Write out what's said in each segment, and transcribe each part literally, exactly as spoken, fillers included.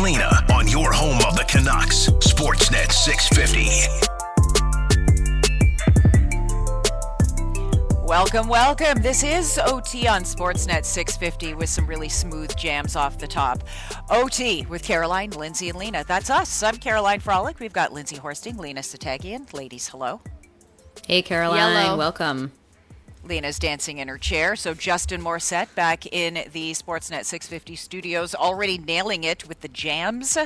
Lena on your home of the Canucks, Sportsnet six fifty. Welcome, welcome. This is O T on Sportsnet six fifty with some really smooth jams off the top. O T with Caroline, Lindsay, and Lena. That's us. I'm Caroline Frolic. We've got Lindsay Horsting, Lena Satagian. Ladies, hello. Hey, Caroline. Yellow. Welcome. Lena's dancing in her chair. So Justin Morissette back in the Sportsnet six fifty studios, already nailing it with the jams.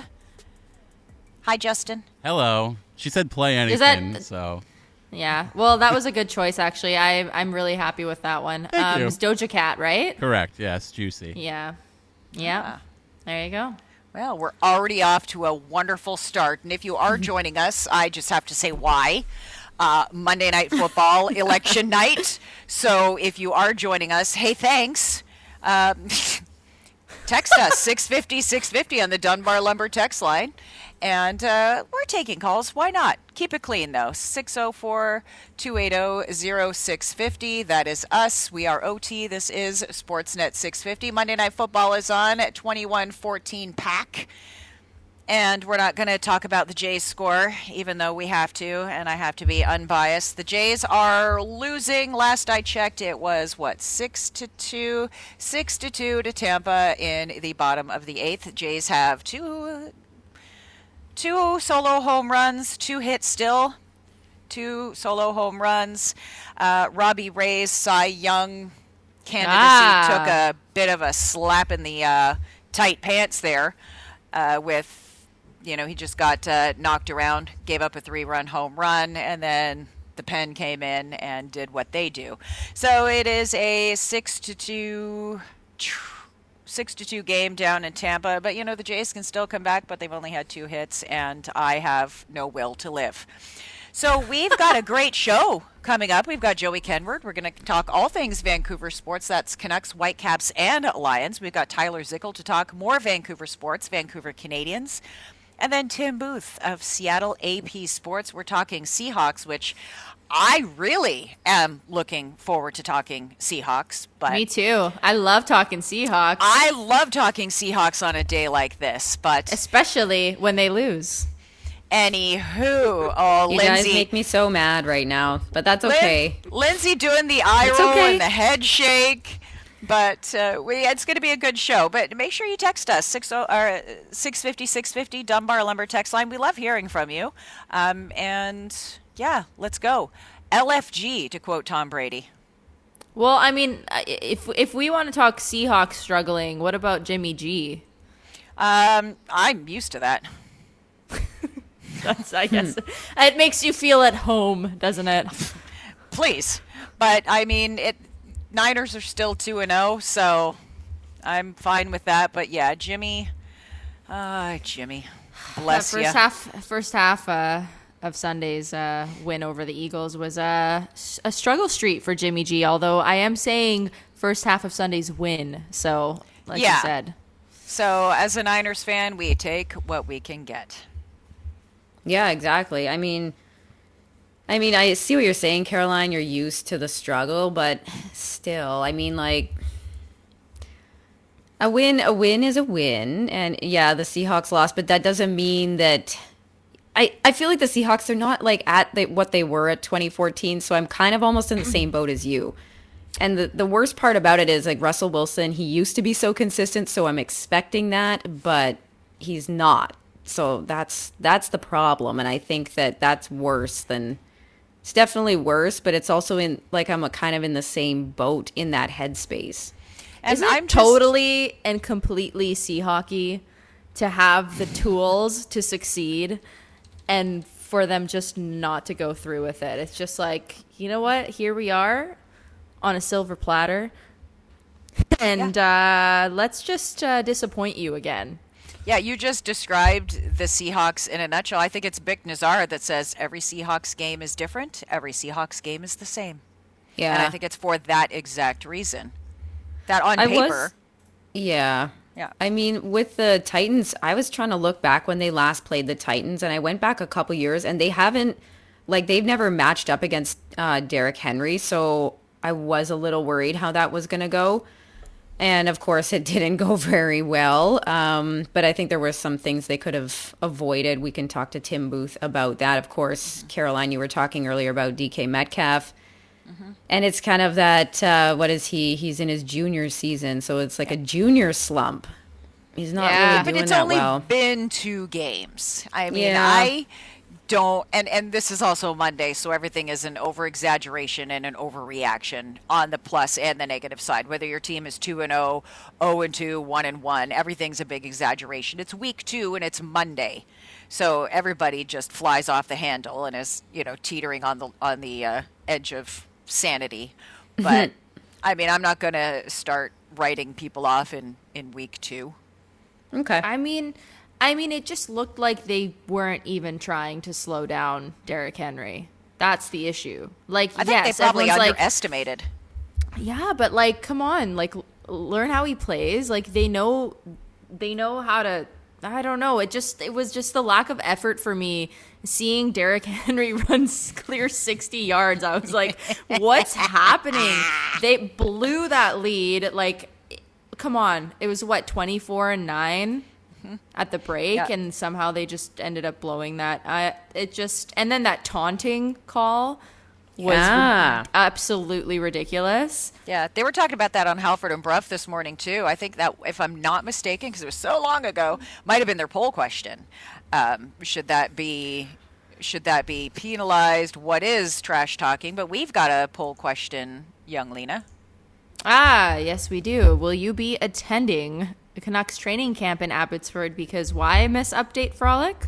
Hi, Justin. Hello. She said play anything, Is that- so... Yeah. Well, that was a good choice, actually. I, I'm really happy with that one. Thank um, you. It's Doja Cat, right? Correct, yes, juicy. Yeah. Yeah. Ah. There you go. Well, we're already off to a wonderful start. And if you are joining us, I just have to say why. Uh, Monday Night Football, election night. So if you are joining us, hey, thanks. Um, text us, six fifty, six fifty on the Dunbar Lumber text line. And uh, we're taking calls. Why not? Keep it clean, though. six oh four, two eight oh, oh six five oh. That is us. We are O T. This is Sportsnet six fifty. Monday Night Football is on at twenty-one fourteen Pack. And we're not going to talk about the Jays score, even though we have to, and I have to be unbiased. The Jays are losing. Last I checked, it was, what, six to two? six to two to Tampa in the bottom of the eighth. Jays have two... Two solo home runs, two hits still, two solo home runs. Uh, Robbie Ray's Cy Young candidacy Ah. took a bit of a slap in the uh, tight pants there uh, with, you know, he just got uh, knocked around, gave up a three-run home run, and then the pen came in and did what they do. So it is a six to two... Six to two game down in Tampa, but you know the Jays can still come back, but they've only had two hits, and I have no will to live. So we've got a great show coming up. We've got Joey Kenward. We're going to talk all things Vancouver sports. That's Canucks, Whitecaps, and Lions. We've got Tyler Zickel to talk more Vancouver sports, Vancouver Canadians. And then Tim Booth of Seattle A P Sports. We're talking Seahawks, which I really am looking forward to talking Seahawks. But Me too. I love talking Seahawks, I love talking Seahawks on a day like this. But especially when they lose. anywho, oh, You Lindsay. guys make me so mad right now, but that's Lin- okay. Lindsay doing the eye It's roll okay. and the head shake. But uh, we, it's going to be a good show. But make sure you text us, six oh or six fifty, six fifty, Dunbar Lumber text line. We love hearing from you. Um, and, yeah, let's go. L F G, to quote Tom Brady. Well, I mean, if if we want to talk Seahawks struggling, what about Jimmy G? Um, I'm used to that. That's, I guess it makes you feel at home, doesn't it? Please. But, I mean, it Niners are still two and oh, so I'm fine with that. But, yeah, Jimmy, uh, Jimmy, bless first you. half, first half uh, of Sunday's uh, win over the Eagles was a, a struggle street for Jimmy G. Although I am saying first half of Sunday's win. So, like Yeah. you said, So, as a Niners fan, we take what we can get. Yeah, exactly. I mean, I mean, I see what you're saying, Caroline. You're used to the struggle, but still, I mean, like, a win, a win is a win, and yeah, the Seahawks lost, but that doesn't mean that. I, I feel like the Seahawks are not like at the, what they were at twenty fourteen, so I'm kind of almost in the same boat as you. And the, the worst part about it is, like, Russell Wilson, he used to be so consistent, so I'm expecting that, but he's not. So that's that's the problem, and I think that that's worse than it's definitely worse, but it's also in like I'm a kind of in the same boat in that headspace. And isn't I'm it just- totally and completely Seahawky to have the tools to succeed and for them just not to go through with it? It's just like, you know what? Here we are on a silver platter, and uh, let's just uh, disappoint you again. Yeah, you just described the Seahawks in a nutshell. I think it's Bick Nazar that says every Seahawks game is different. Every Seahawks game is the same. Yeah, And I think it's for that exact reason. That on I paper. was, yeah. Yeah. I mean, with the Titans, I was trying to look back when they last played the Titans, and I went back a couple years, and they haven't, like, they've never matched up against uh, Derrick Henry, so I was a little worried how that was going to go. And of course, it didn't go very well. Um, but I think there were some things they could have avoided. We can talk to Tim Booth about that. Of course, Caroline, you were talking earlier about D K Metcalf. Mm-hmm. And it's kind of that, uh, what is he? He's in his junior season. So it's like a junior slump. He's not yeah, really doing but it's that only well. been two games. I mean, Yeah. I don't, and, and this is also Monday, so everything is an over-exaggeration and an overreaction on the plus and the negative side. Whether your team is two and oh, oh and two, one and one, everything's a big exaggeration. It's week two and it's Monday. So everybody just flies off the handle and is, you know, teetering on the on the uh, edge of sanity. But I mean, I'm not going to start writing people off in, in week two. Okay. I mean, I mean, it just looked like they weren't even trying to slow down Derrick Henry. That's the issue. Like, I think yes, they probably everyone's like, underestimated. yeah, but like, come on, like, l- learn how he plays. Like, they know, they know how to. I don't know. It just, it was just the lack of effort for me. Seeing Derrick Henry run s- clear sixty yards, I was like, what's happening? They blew that lead. Like, come on, it was what, twenty-four and nine at the break, Yeah. and somehow they just ended up blowing that. I it just, and then that taunting call was Yeah. ri- absolutely ridiculous. Yeah, they were talking about that on Halford and Bruff this morning too. I think that, if I'm not mistaken, because it was so long ago, might have been their poll question. Um, should that be should that be penalized? What is trash talking? But we've got a poll question, young Lena. Ah, yes, we do. Will you be attending the Canucks training camp in Abbotsford? Because why miss Update Frolic?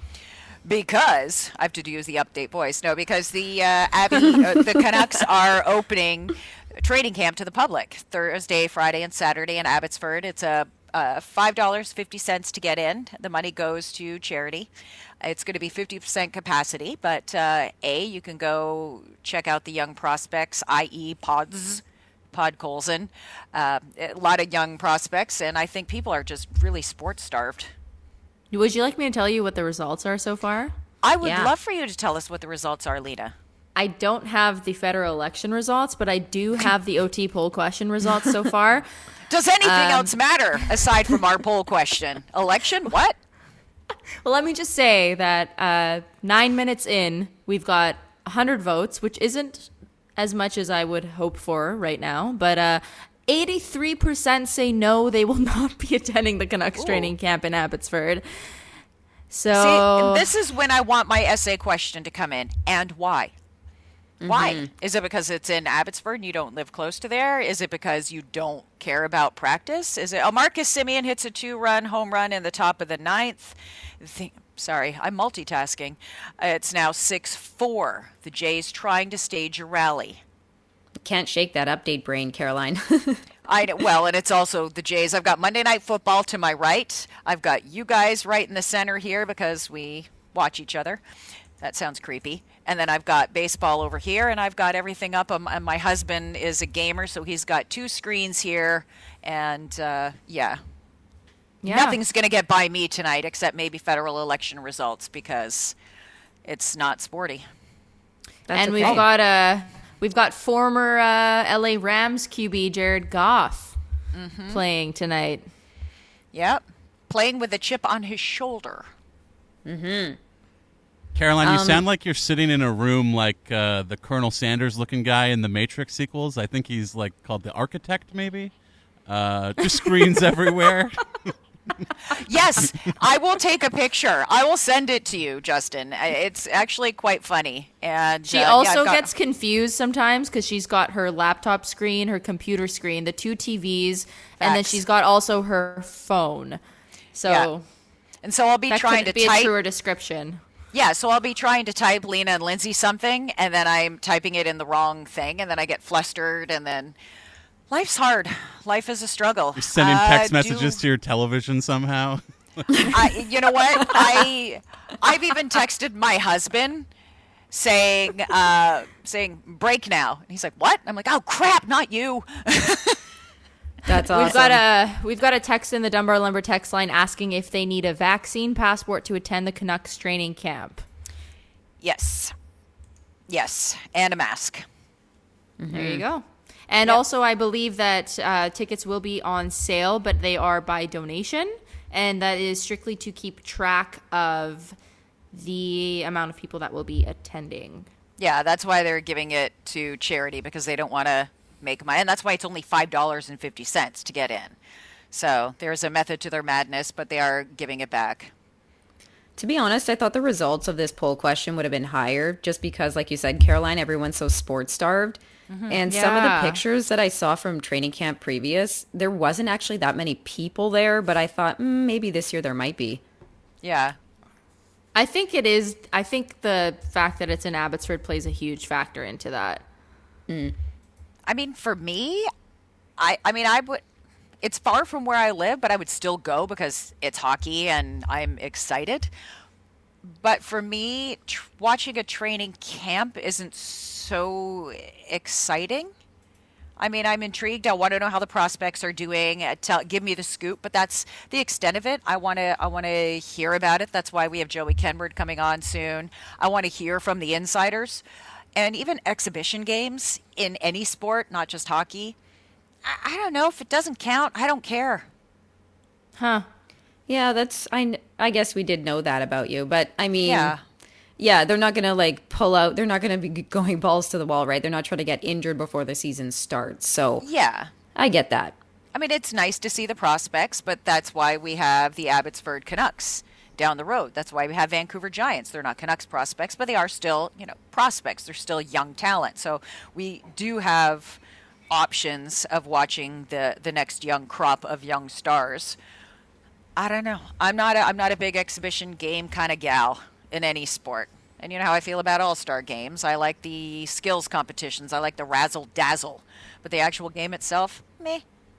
Because I have to use the update voice. No, because the uh, Abby, uh, the Canucks are opening training camp to the public Thursday, Friday, and Saturday in Abbotsford. It's a uh, five dollars and fifty cents to get in. The money goes to charity. It's going to be fifty percent capacity, but uh, A, you can go check out the young prospects, that is. Pods, Pod Colson. Uh, a lot of young prospects, and I think people are just really sports starved. Would you like me to tell you what the results are so far? I would Yeah. love for you to tell us what the results are, Lena. I don't have the federal election results, but I do have the O T poll question results so far. Does anything Um, else matter aside from our poll question? Election? What? Well, let me just say that uh, nine minutes in, we've got one hundred votes, which isn't as much as I would hope for right now, but uh, eighty-three percent say no, they will not be attending the Canucks Ooh. training camp in Abbotsford. So See, this is when I want my essay question to come in. And why? Why? Is it because it's in Abbotsford and you don't live close to there? Is it because you don't care about practice? Is it? Oh, Marcus Simeon hits a two-run home run in the top of the ninth. The, sorry, I'm multitasking. Uh, it's now six four. The Jays trying to stage a rally. Can't shake that update brain, Caroline. I know, well, and it's also the Jays. I've got Monday Night Football to my right. I've got you guys right in the center here because we watch each other. That sounds creepy. And then I've got baseball over here, and I've got everything up. Um, and my husband is a gamer, so he's got two screens here. And uh, yeah. yeah. nothing's going to get by me tonight except maybe federal election results because it's not sporty. That's and okay. we've got uh, we've got former uh, L A Rams Q B Jared Goff Mm-hmm. playing tonight. Yep. Playing with a chip on his shoulder. Caroline, you Um, sound like you're sitting in a room like uh, the Colonel Sanders-looking guy in the Matrix sequels. I think he's like called the Architect, maybe. Uh, just screens everywhere. Yes, I will take a picture. I will send it to you, Justin. I- It's actually quite funny. And She uh, yeah, also I've got- gets confused sometimes because she's got her laptop screen, her computer screen, the two T Vs, and then Facts. she's got also her phone. So Yeah. And so I'll be that trying to couldn't be type. a truer description. Yeah, so I'll be trying to type Lena and Lindsay something, and then I'm typing it in the wrong thing, and then I get flustered, and then life's hard. Life is a struggle. You're sending Uh, text do- messages to your television somehow. I, you know what? I I've even texted my husband saying uh, saying break now, and he's like, "What?" I'm like, "Oh crap, not you." That's awesome. We've got a we've got a text in the Dunbar Lumber text line asking if they need a vaccine passport to attend the Canucks training camp. Yes, yes, and a mask. There you go. And Yep. also, I believe that uh, tickets will be on sale, but they are by donation, and that is strictly to keep track of the amount of people that will be attending. Yeah, that's why they're giving it to charity, because they don't want to make money. And that's why it's only five dollars and fifty cents to get in. So there's a method to their madness, but they are giving it back. To be honest, I thought the results of this poll question would have been higher just because, like you said, Caroline, everyone's so sports starved. And some of Yeah. the pictures that I saw from training camp previous, there wasn't actually that many people there, but I thought mm, maybe this year there might be. Yeah. I think it is. I think the fact that it's in Abbotsford plays a huge factor into that. I mean, for me, I I mean, I would. It's far from where I live, but I would still go because it's hockey and I'm excited. But for me, tr- watching a training camp isn't so exciting. I mean, I'm intrigued. I want to know how the prospects are doing. Uh, Tell, give me the scoop, but that's the extent of it. I want to, I want to hear about it. That's why we have Joey Kenward coming on soon. I want to hear from the insiders, and even exhibition games in any sport, not just hockey. I, I don't know if it doesn't count. I don't care. Huh. Yeah, that's I. kn- I guess we did know that about you, but I mean, Yeah. yeah, they're not gonna like pull out. They're not gonna be going balls to the wall, right? They're not trying to get injured before the season starts. So Yeah. I get that. I mean, it's nice to see the prospects, but that's why we have the Abbotsford Canucks down the road. That's why we have Vancouver Giants. They're not Canucks prospects, but they are still, you know, prospects. They're still young talent. So we do have options of watching the the next young crop of young stars. I don't know. I'm not a, I'm not a big exhibition game kind of gal in any sport. And you know how I feel about all-star games. I like the skills competitions. I like the razzle-dazzle. But the actual game itself, meh.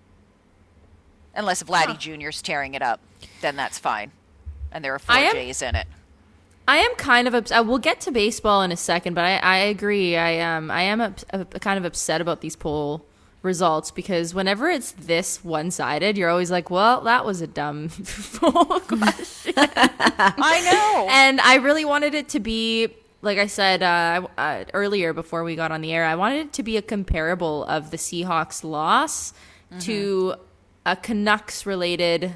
Unless Vladdy Junior's tearing it up, then that's fine. And there are four I am- J's in it. I am kind of upset. We'll get to baseball in a second, but I, I agree. I um I am up, uh, kind of upset about these poll results because whenever it's this one-sided, you're always like, well, that was a dumb poll question. I know. And I really wanted it to be, like I said uh, uh, earlier before we got on the air, I wanted it to be a comparable of the Seahawks loss to a Canucks-related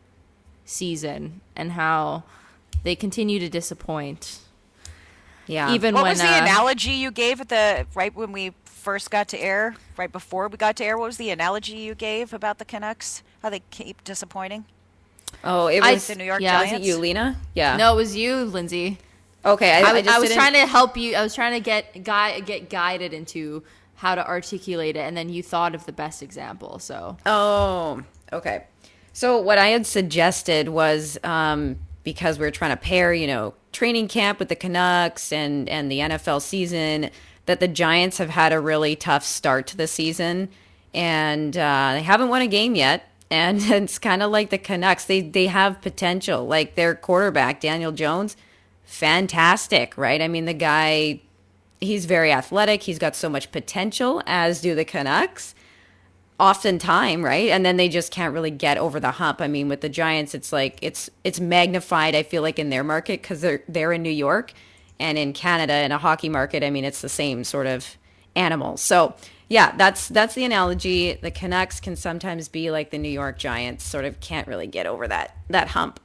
season and how they continue to disappoint. Yeah. Even What when was the uh, analogy you gave at the right when we first got to air, right before we got to air? What was the analogy you gave about the Canucks? How they keep disappointing? oh, it I- was The New York yeah, was Giants? it you, Lena? Yeah. No, it was you, Lindsay. Okay. I, I, I, was- just I was didn't- trying to help you. I was trying to get gui- get guided into how to articulate it, and then you thought of the best example. So Oh, okay. So what I had suggested was um, because we were trying to pair, you know, training camp with the Canucks and and the N F L season, that the Giants have had a really tough start to the season, and uh, they haven't won a game yet. And it's kind of like the Canucks; they they have potential. Like their quarterback, Daniel Jones, fantastic, right? I mean, the guy, he's very athletic. He's got so much potential, as do the Canucks. Oftentimes, right? And then they just can't really get over the hump. I mean, with the Giants, it's like it's it's magnified, I feel like, in their market because they're they're in New York, and in Canada, in a hockey market, I mean, it's the same sort of animal. So yeah, that's that's the analogy. The Canucks can sometimes be like the New York Giants, sort of can't really get over that that hump.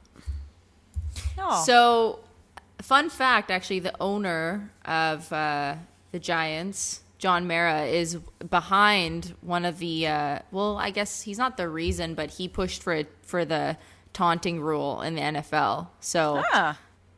No. So, fun fact, actually, the owner of uh, the Giants, John Mara, is behind one of the. Uh, well, I guess he's not the reason, but he pushed for for the taunting rule in the N F L. So, Ah,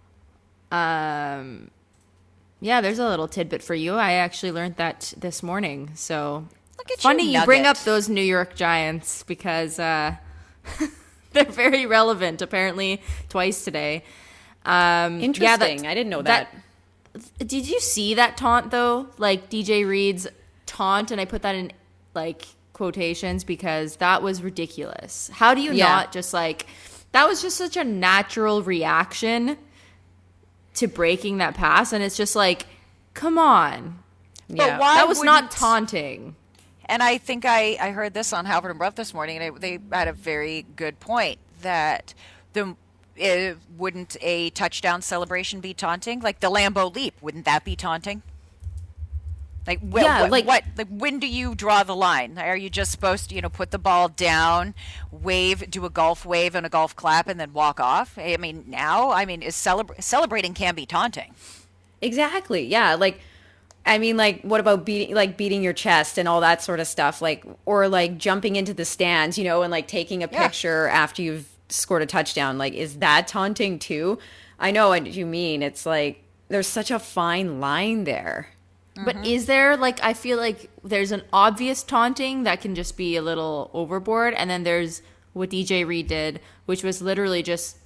um, yeah, there's a little tidbit for you. I actually learned that this morning. So, look at funny you, you bring Nugget. up those New York Giants because uh, they're very relevant. Apparently, twice today. Um, yeah, Interesting. that- I didn't know that. Did you see that taunt though? Like D J Reed's taunt, and I put that in like quotations because that was ridiculous. How do you Yeah. not just like that was just such a natural reaction to breaking that pass, and it's just like, come on, Yeah. why that was not wouldn't- taunting. And I think I, I heard this on Halford and Bruff this morning, and they, they had a very good point that the uh, wouldn't a touchdown celebration be taunting? Like the Lambeau leap, wouldn't that be taunting? Like, wh- Yeah, what, like- what, like, when do you draw the line? Are you just supposed to, you know, put the ball down, wave, do a golf wave and a golf clap, and then walk off? I mean, now, I mean, is celebra- celebrating can be taunting. Exactly. Yeah. Like, I mean, like, what about beating, like, beating your chest and all that sort of stuff? Like, or like jumping into the stands, you know, and like taking a Yeah. picture after you've scored a touchdown. Like, is that taunting too? I know what you mean. It's like there's such a fine line there. But is there, like, I feel like there's an obvious taunting that can just be a little overboard, and then there's what D J Reed did, which was literally just,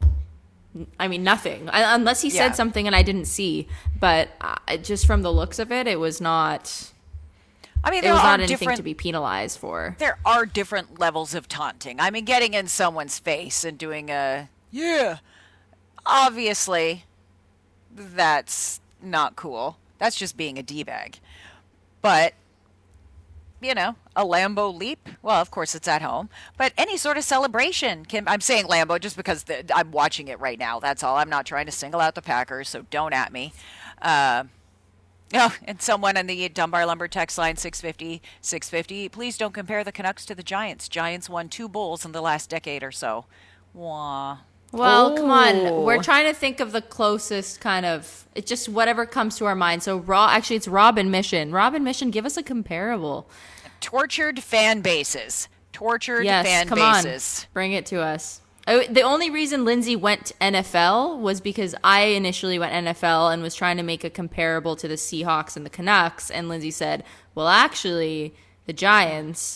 I mean, nothing. I, unless he Yeah. said something and I didn't see. But uh, just from the looks of it, it was not, I mean, it there was are not anything different to be penalized for. there are different levels of taunting. I mean, getting in someone's face and doing a yeah, obviously, that's not cool. That's just being a d-bag. But you know, a Lambo leap. Well, of course, it's at home. But any sort of celebration can. I'm saying Lambo just because the, I'm watching it right now. That's all. I'm not trying to single out the Packers, so don't at me. Uh, Oh, and someone on the Dunbar Lumber text line six fifty, six fifty. Please don't compare the Canucks to the Giants. Giants won two bowls in the last decade or so. Wah. Well, come on. Oh. We're trying to think of the closest kind of, it's just whatever comes to our mind. So, raw, actually, it's Robin Mission. Robin Mission, give us a comparable. Tortured fan bases. Tortured Yes, fan come bases. on. Bring it to us. I, the only reason Lindsay went N F L was because I initially went N F L and was trying to make a comparable to the Seahawks and the Canucks. And Lindsay said, well, actually, the Giants.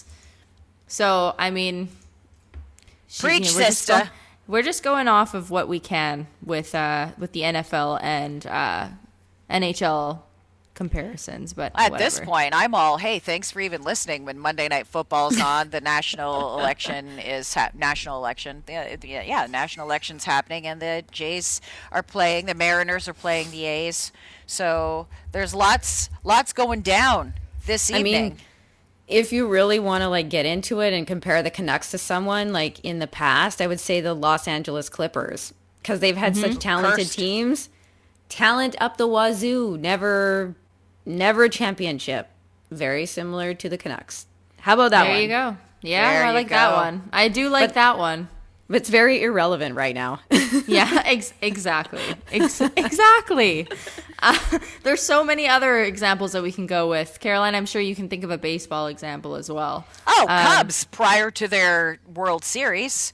So, I mean, she- Preach, you know, we're just sister. go- we're just going off of what we can with uh, with the N F L and uh, N H L comparisons. But At this whatever. point, I'm all, hey, thanks for even listening when Monday Night Football's on. The national election is ha- national election. Yeah, yeah, yeah, national election's happening, and the Jays are playing. The Mariners are playing the A's. So there's lots, lots going down this I evening. mean, if you really want to like get into it and compare the Canucks to someone like in the past, I would say the Los Angeles Clippers because they've had such talented Cursed. teams, talent up the wazoo, never, never a championship. Very similar to the Canucks. How about that There one? you go. Yeah, There I you like that go. one. I do like But- that one. But it's very irrelevant right now. Yeah, ex- exactly. Ex- exactly. Uh, there's so many other examples that we can go with. Caroline, I'm sure you can think of a baseball example as well. Oh, Um, Cubs prior to their World Series.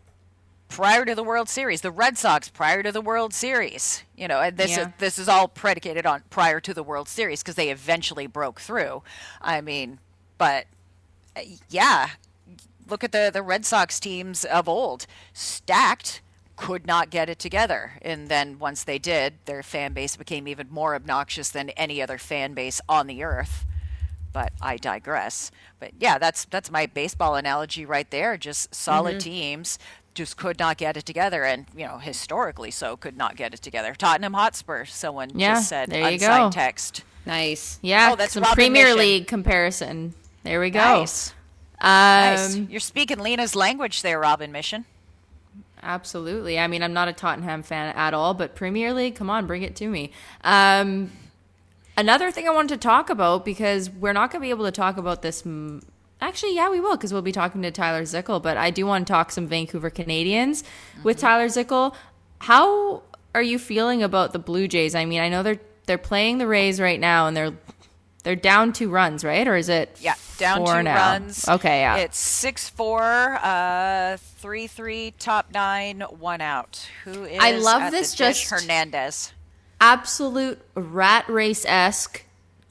Prior to the World Series, the Red Sox prior to the World Series, you know, and this Yeah. is, this is all predicated on prior to the World Series because they eventually broke through. I mean, but uh, yeah, look at the the Red Sox teams of old, stacked, could not get it together, and then once they did, their fan base became even more obnoxious than any other fan base on the earth. But I digress. But yeah, that's that's my baseball analogy right there. Just solid Mm-hmm. teams just could not get it together, and you know historically so could not get it together. Tottenham Hotspur, someone Yeah, just said there you unsigned go. text. Nice. Yeah, Oh, that's some Robin Premier Mission. League comparison. There we go. Nice, Um, nice. You're speaking Lena's language there, Robin Mission. Absolutely. I mean, I'm not a Tottenham fan at all, but Premier League, come on, bring it to me. Um, another thing I wanted to talk about, because we're not going to be able to talk about this. M- Actually, yeah, we will, because we'll be talking to Tyler Zickel, but I do want to talk some Vancouver Canadians with Tyler Zickel. How are you feeling about the Blue Jays? I mean, I know they're they're playing the Rays right now, and they're they're down two runs, right? Or is it Yeah, down four two now? runs. Okay, yeah. It's six four, uh, three three, top nine, one out. Who is I love at this the dish? just- Hernandez. Absolute rat race-esque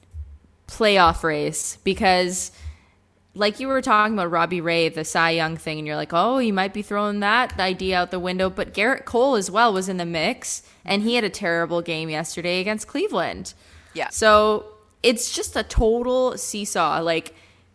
playoff race, because like you were talking about Robbie Ray, the Cy Young thing, and you're like, oh, you might be throwing that idea out the window. But Garrett Cole as well was in the mix, and he had a terrible game yesterday against Cleveland. Yeah. So it's just a total seesaw. Like,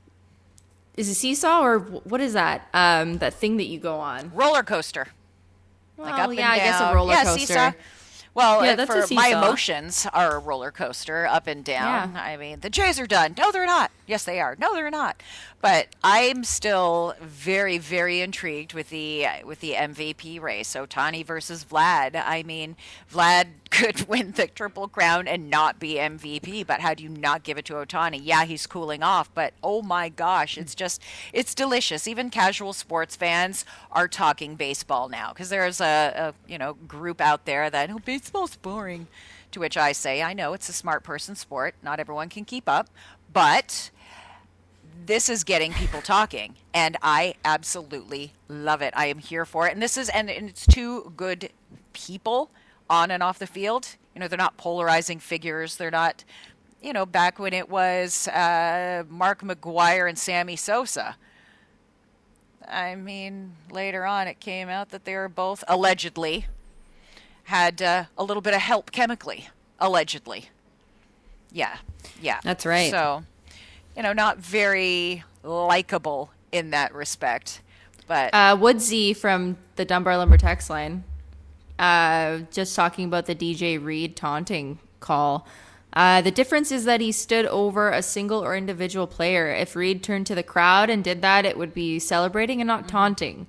is it seesaw or wh- what is that? Um, that thing that you go on? Roller coaster. Well, Like up and yeah, I guess a down. roller yeah, coaster. seesaw. Well, Yeah, uh, that's for a my seesaw. emotions are a roller coaster, up and down. Yeah. I mean, the Jays are done. No, they're not. Yes, they are. No, they're not. But I'm still very, very intrigued with the with the M V P race. Otani versus Vlad. I mean, Vlad could win the Triple Crown and not be M V P, but how do you not give it to Otani? Yeah, he's cooling off, but oh my gosh, it's just it's delicious. Even casual sports fans are talking baseball now because there's a, a you know group out there that oh baseball's boring, to which I say I know it's a smart person sport. Not everyone can keep up, but this is getting people talking, and I absolutely love it. I am here for it, and this is and, and it's two good people on and off the field. You know, they're not polarizing figures. They're not, you know, back when it was uh, Mark McGuire and Sammy Sosa. I mean, later on it came out that they were both allegedly had uh, a little bit of help chemically. Allegedly. Yeah, yeah. That's right. So, you know, not very likable in that respect. But Uh, Woodsy from the Dunbar Lumber text line, uh, just talking about the D J Reed taunting call. Uh, the difference is that he stood over a single or individual player. If Reed turned to the crowd and did that, it would be celebrating and not taunting.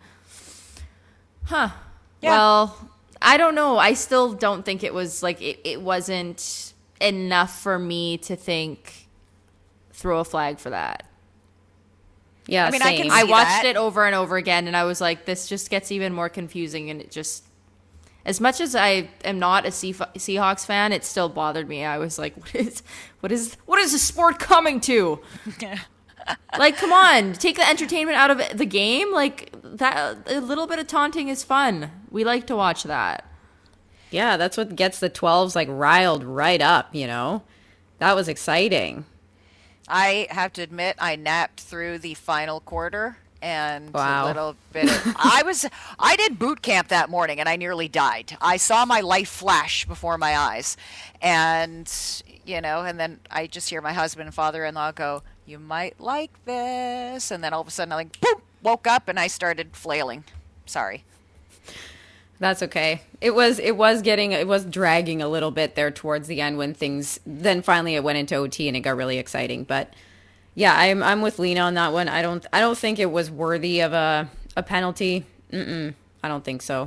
Huh. Yeah. Well, I don't know. I still don't think it was like it, it wasn't enough for me to think throw a flag for that. Yeah, I mean, I can same. see I watched that. it over and over again, and I was like, this just gets even more confusing. And it just, as much as I am not a Seah- Seahawks fan, it still bothered me. I was like, what is, what is, what is the sport coming to? Like, come on, take the entertainment out of the game. Like that, a little bit of taunting is fun. We like to watch that. Yeah, that's what gets the twelves like riled right up, you know? That was exciting. I have to admit, I napped through the final quarter and Wow. a little bit. Of, I was, I did boot camp that morning, and I nearly died. I saw my life flash before my eyes, and you know, and then I just hear my husband and father-in-law go, "You might like this," and then all of a sudden, I like, boom, woke up and I started flailing. Sorry. That's okay. It was it was getting it was dragging a little bit there towards the end when things then finally it went into O T and it got really exciting. But yeah, I'm I'm with Lena on that one. I don't I don't think it was worthy of a a penalty. Mm-mm, I don't think so.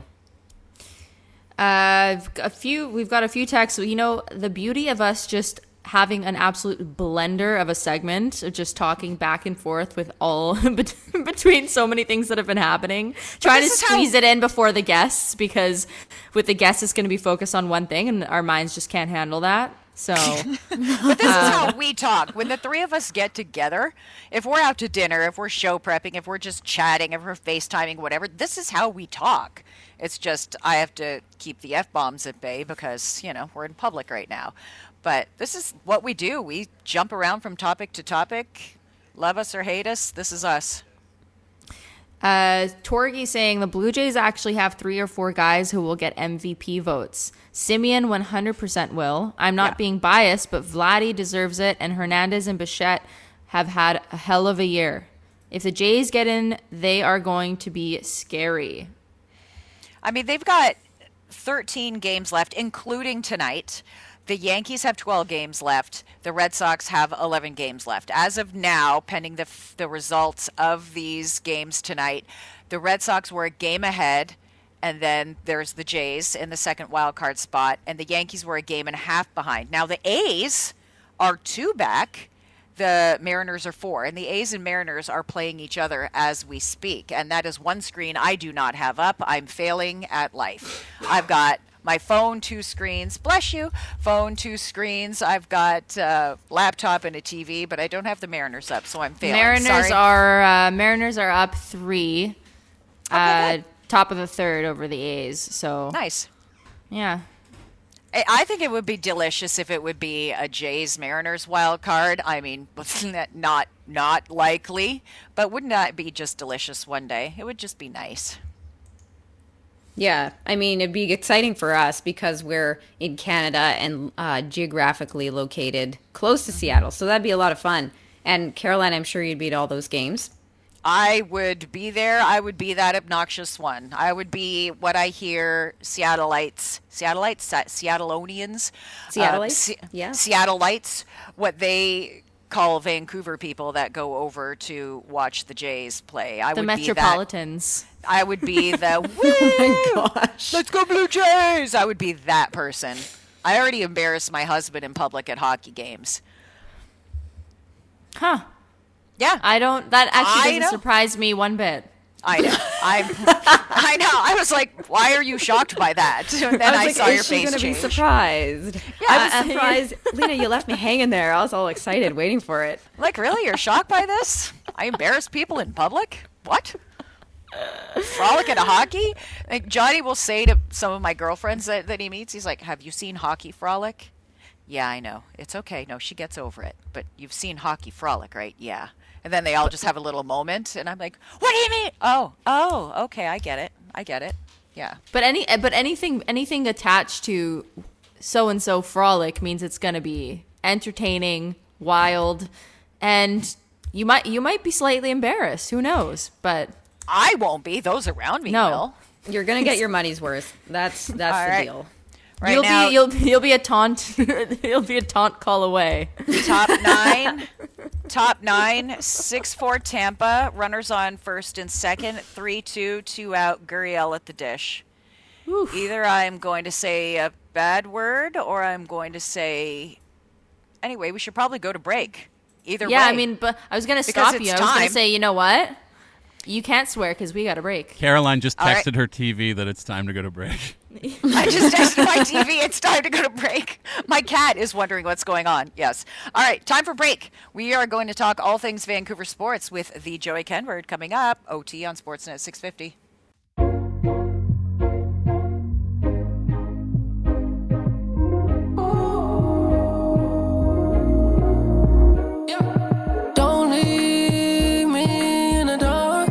Uh, a few. We've got a few texts. You know, the beauty of us just having an absolute blender of a segment of just talking back and forth with all between so many things that have been happening, trying to this is how- squeeze it in before the guests, because with the guests it's going to be focused on one thing and our minds just can't handle that. So But this is how we talk. When the three of us get together, if we're out to dinner, if we're show prepping, if we're just chatting, if we're FaceTiming, whatever, this is how we talk. It's just I have to keep the F-bombs at bay because, you know, we're in public right now. But this is what we do. We jump around from topic to topic. Love us or hate us, this is us. Uh, Torgi saying the Blue Jays actually have three or four guys who will get M V P votes. Simeon one hundred percent will. I'm not Yeah. being biased, but Vladdy deserves it, and Hernandez and Bichette have had a hell of a year. If the Jays get in, they are going to be scary. I mean, they've got thirteen games left, including tonight. The Yankees have twelve games left. The Red Sox have eleven games left. As of now, pending the f- the results of these games tonight, the Red Sox were a game ahead, and then there's the Jays in the second wild card spot, and the Yankees were a game and a half behind. Now the A's are two back. The Mariners are four, and the A's and Mariners are playing each other as we speak. And that is one screen I do not have up. I'm failing at life. I've got my phone, two screens. Bless you. Phone, two screens. I've got uh, laptop and a T V, but I don't have the Mariners up, so I'm failing. Mariners Sorry. are uh, Mariners are up three, uh, good. top of the third over the A's. So Nice. yeah. I- I think it would be delicious if it would be a Jays Mariners wild card. I mean, not not likely, but wouldn't that be just delicious one day? It would just be nice. Yeah, I mean, it'd be exciting for us because we're in Canada and uh, geographically located close to Seattle. So that'd be a lot of fun. And Caroline, I'm sure you'd beat all those games. I would be there. I would be that obnoxious one. I would be what I hear Seattleites, Seattleites, Seattleonians, Seattleites, uh, Se- yeah. Seattleites, what they call Vancouver people that go over to watch the Jays play. I The would Metropolitans. Be that, I would be the, woo, gosh. let's go Blue Jays. I would be that person. I already embarrassed my husband in public at hockey games. Huh. Yeah. I don't, that actually I doesn't know. surprise me one bit. I know. I I know. I was like, why are you shocked by that? And then I was I, like, saw is your she face gonna change. be surprised? Yeah, I was I- surprised. Lena, you left me hanging there. I was all excited, waiting for it. Like, really? You're shocked by this? I embarrass people in public? What? Frolic at a hockey? Like, Johnny will say to some of my girlfriends that, that he meets, he's like, have you seen Hockey Frolic? Yeah, I know. It's okay. No, she gets over it. But you've seen Hockey Frolic, right? Yeah. And then they all just have a little moment, and I'm like, what do you mean? Oh, oh, okay, I get it. I get it. Yeah. But any, but anything, anything attached to so and so frolic means it's going to be entertaining, wild, and you might, you might be slightly embarrassed. Who knows? But I won't be. Those around me No. will. You're gonna get your money's worth. That's that's All the right. deal. Right you'll now, be, you'll, you'll be a taunt, you'll be a taunt call away. top nine, top nine, six four Tampa, runners on first and second, three two, two out, Gurriel at the dish. Oof. Either I'm going to say a bad word or I'm going to say, anyway, we should probably go to break. Either Yeah, way. I mean, but I was going to Because stop it's you. I was going time. to say, you know what? You can't swear because we got a break. Caroline just All right. texted her T V that it's time to go to break. I just texted my T V. It's time to go to break. My cat is wondering what's going on. Yes. All right. Time for break. We are going to talk all things Vancouver sports with the Joey Kenward coming up. O T on Sportsnet six fifty. Don't leave me in the dark.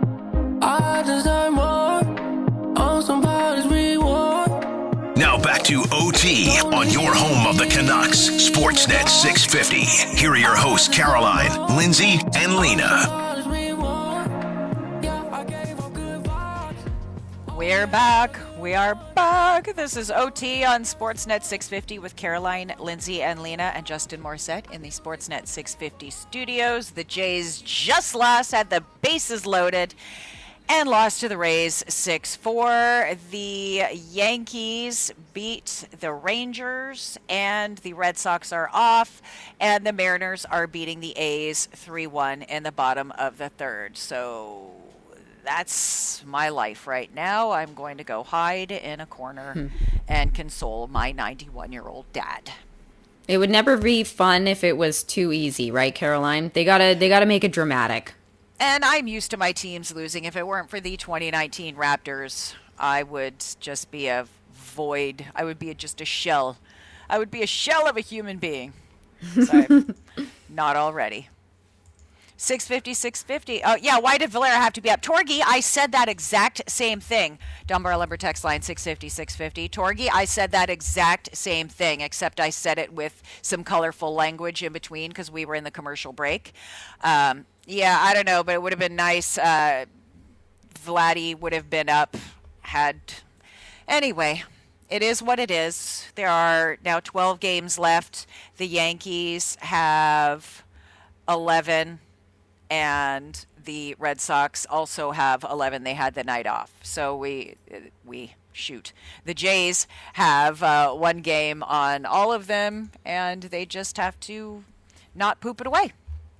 I deserve more on somebody's reward. Now back to O T on your home of the Canucks, Sportsnet six fifty. Here are your hosts, Caroline, Lindsay, and Lena. Somebody's reward. Yeah, I gave up good vibes. We're back. We are back. This is O T on Sportsnet six fifty with Caroline, Lindsay, and Lena, and Justin Morissette in the Sportsnet six fifty studios. The Jays just lost, had the bases loaded, and lost to the Rays six four. The Yankees beat the Rangers, and the Red Sox are off, and the Mariners are beating the A's three one in the bottom of the third. So that's my life right now. I'm going to go hide in a corner Hmm. and console my ninety-one-year-old dad. It would never be fun if it was too easy, right, Caroline? They gotta they gotta make it dramatic. And I'm used to my teams losing. If it weren't for the twenty nineteen Raptors, I would just be a void. I would be just a shell. I would be a shell of a human being. So, not already. six fifty, six fifty. Oh, yeah, why did Valera have to be up? Torgy, I said that exact same thing. Dunbar Lumber text line six fifty, six fifty. Torgy, I said that exact same thing, except I said it with some colorful language in between because we were in the commercial break. Um, yeah, I don't know, but it would have been nice. Uh, Vladdy would have been up, had... Anyway, it is what it is. There are now twelve games left. The Yankees have eleven, and the Red Sox also have eleven. They had the night off. So we, we shoot. The Jays have uh, one game on all of them, and they just have to not poop it away.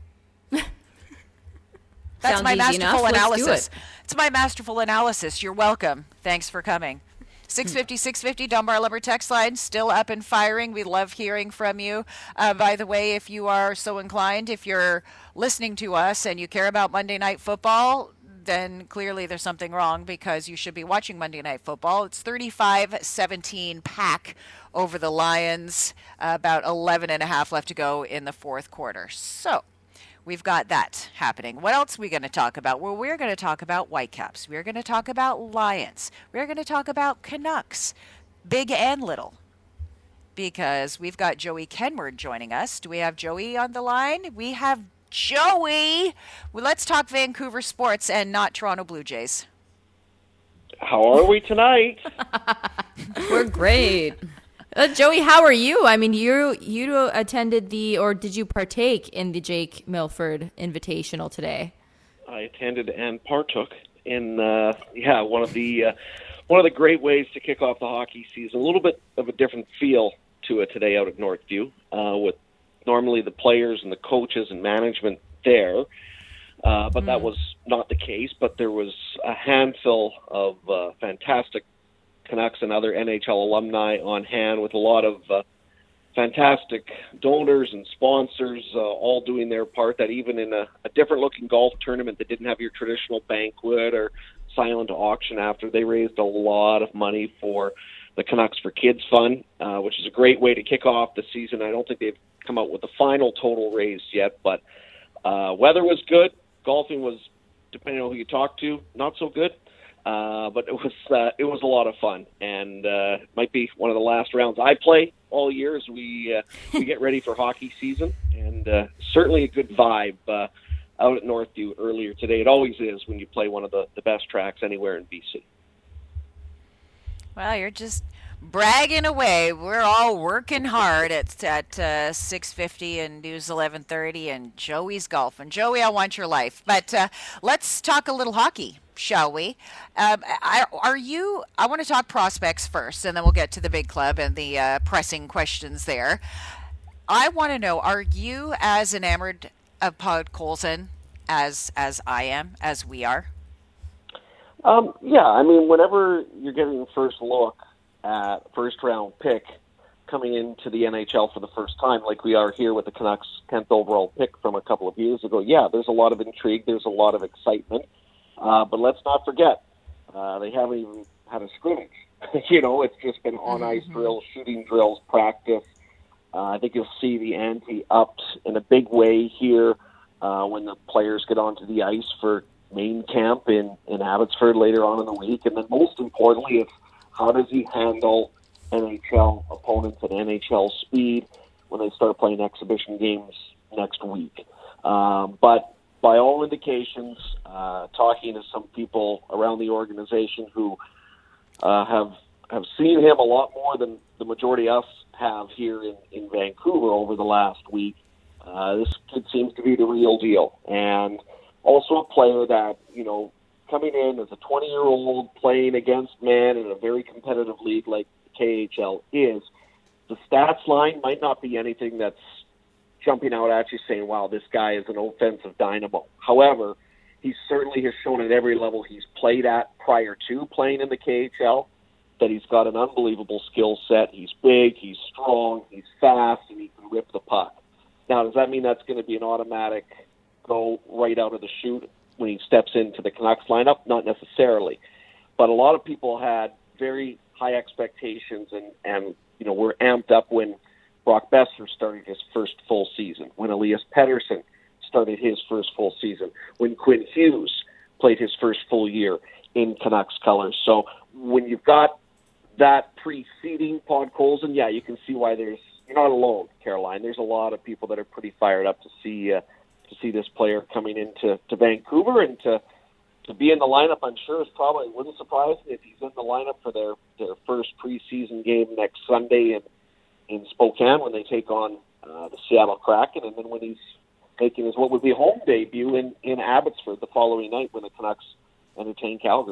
That's Sounds my easy masterful enough. Let's do analysis. it. It's my masterful analysis. You're welcome. Thanks for coming. six fifty, six fifty, Dunbar Lumber text line, still up and firing. We love hearing from you. Uh, by the way, if you are so inclined, if you're listening to us and you care about Monday Night Football, then clearly there's something wrong because you should be watching Monday Night Football. It's thirty-five seventeen pack over the Lions. Uh, about eleven and a half left to go in the fourth quarter. So we've got that happening. What else are we going to talk about? Well, we're going to talk about Whitecaps. We're going to talk about Lions. We're going to talk about Canucks, big and little, because we've got Joey Kenward joining us. Do we have Joey on the line? We have Joey, well, let's talk Vancouver sports and not Toronto Blue Jays. How are we tonight? We're great. Uh, Joey, how are you? I mean, you you attended the, or did you partake in the Jake Milford Invitational today? I attended and partook in, uh, yeah, one of the uh, one of the great ways to kick off the hockey season. A little bit of a different feel to it today out at Northview, uh, with normally the players and the coaches and management there. Uh, but mm. that was not the case. But there was a handful of uh, fantastic Canucks and other N H L alumni on hand, with a lot of uh, fantastic donors and sponsors uh, all doing their part. That even in a, a different-looking golf tournament that didn't have your traditional banquet or silent auction after, they raised a lot of money for the Canucks for Kids Fund, uh, which is a great way to kick off the season. I don't think they've come out with the final total raised yet, but uh, weather was good. Golfing was, depending on who you talk to, not so good. Uh, but it was uh, it was a lot of fun, and uh, might be one of the last rounds I play all year as we uh, we get ready for hockey season. And uh, certainly a good vibe uh, out at Northview earlier today. It always is when you play one of the, the best tracks anywhere in B C. Well, you're just bragging away. We're all working hard at at uh, six fifty and News eleven thirty, and Joey's golfing. Joey, I want your life. But uh, let's talk a little hockey, shall we? Um, I, are you? I want to talk prospects first, and then we'll get to the big club and the uh, pressing questions there. I want to know: are you as enamored of Podkolzin as as I am, as we are? Um, yeah, I mean, whenever you're getting the first look at first round pick coming into the N H L for the first time, like we are here with the Canucks' tenth overall pick from a couple of years ago, yeah, there's a lot of intrigue, there's a lot of excitement. Uh, but let's not forget, uh, they haven't even had a scrimmage. you know, it's just been on-ice mm-hmm. drills, shooting drills, practice. Uh, I think you'll see the ante upped in a big way here uh, when the players get onto the ice for main camp in, in Abbotsford later on in the week. And then most importantly, it's how does he handle N H L opponents at N H L speed when they start playing exhibition games next week. Um, but by all indications, uh, talking to some people around the organization who uh, have have seen him a lot more than the majority of us have here in, in Vancouver over the last week, uh, this kid seems to be the real deal. And also a player that, you know, coming in as a twenty-year-old playing against men in a very competitive league like the K H L is, the stats line might not be anything that's jumping out at you saying, wow, this guy is an offensive dynamo. However, he certainly has shown at every level he's played at prior to playing in the K H L that he's got an unbelievable skill set. He's big, he's strong, he's fast, and he can rip the puck. Now, does that mean that's going to be an automatic go right out of the chute when he steps into the Canucks lineup? Not necessarily. But a lot of people had very high expectations and, and you know, were amped up when Brock Besser started his first full season, when Elias Pettersson started his first full season, when Quinn Hughes played his first full year in Canucks colors. So when you've got that preceding Podkolzin, yeah, you can see why there's, you're not alone, Caroline. There's a lot of people that are pretty fired up to see uh, to see this player coming into to Vancouver and to to be in the lineup. I'm sure it's probably wouldn't surprise me if he's in the lineup for their, their first preseason game next Sunday in, in Spokane when they take on uh, the Seattle Kraken, and then when he's making his what would be home debut in, in Abbotsford the following night when the Canucks entertain Calgary.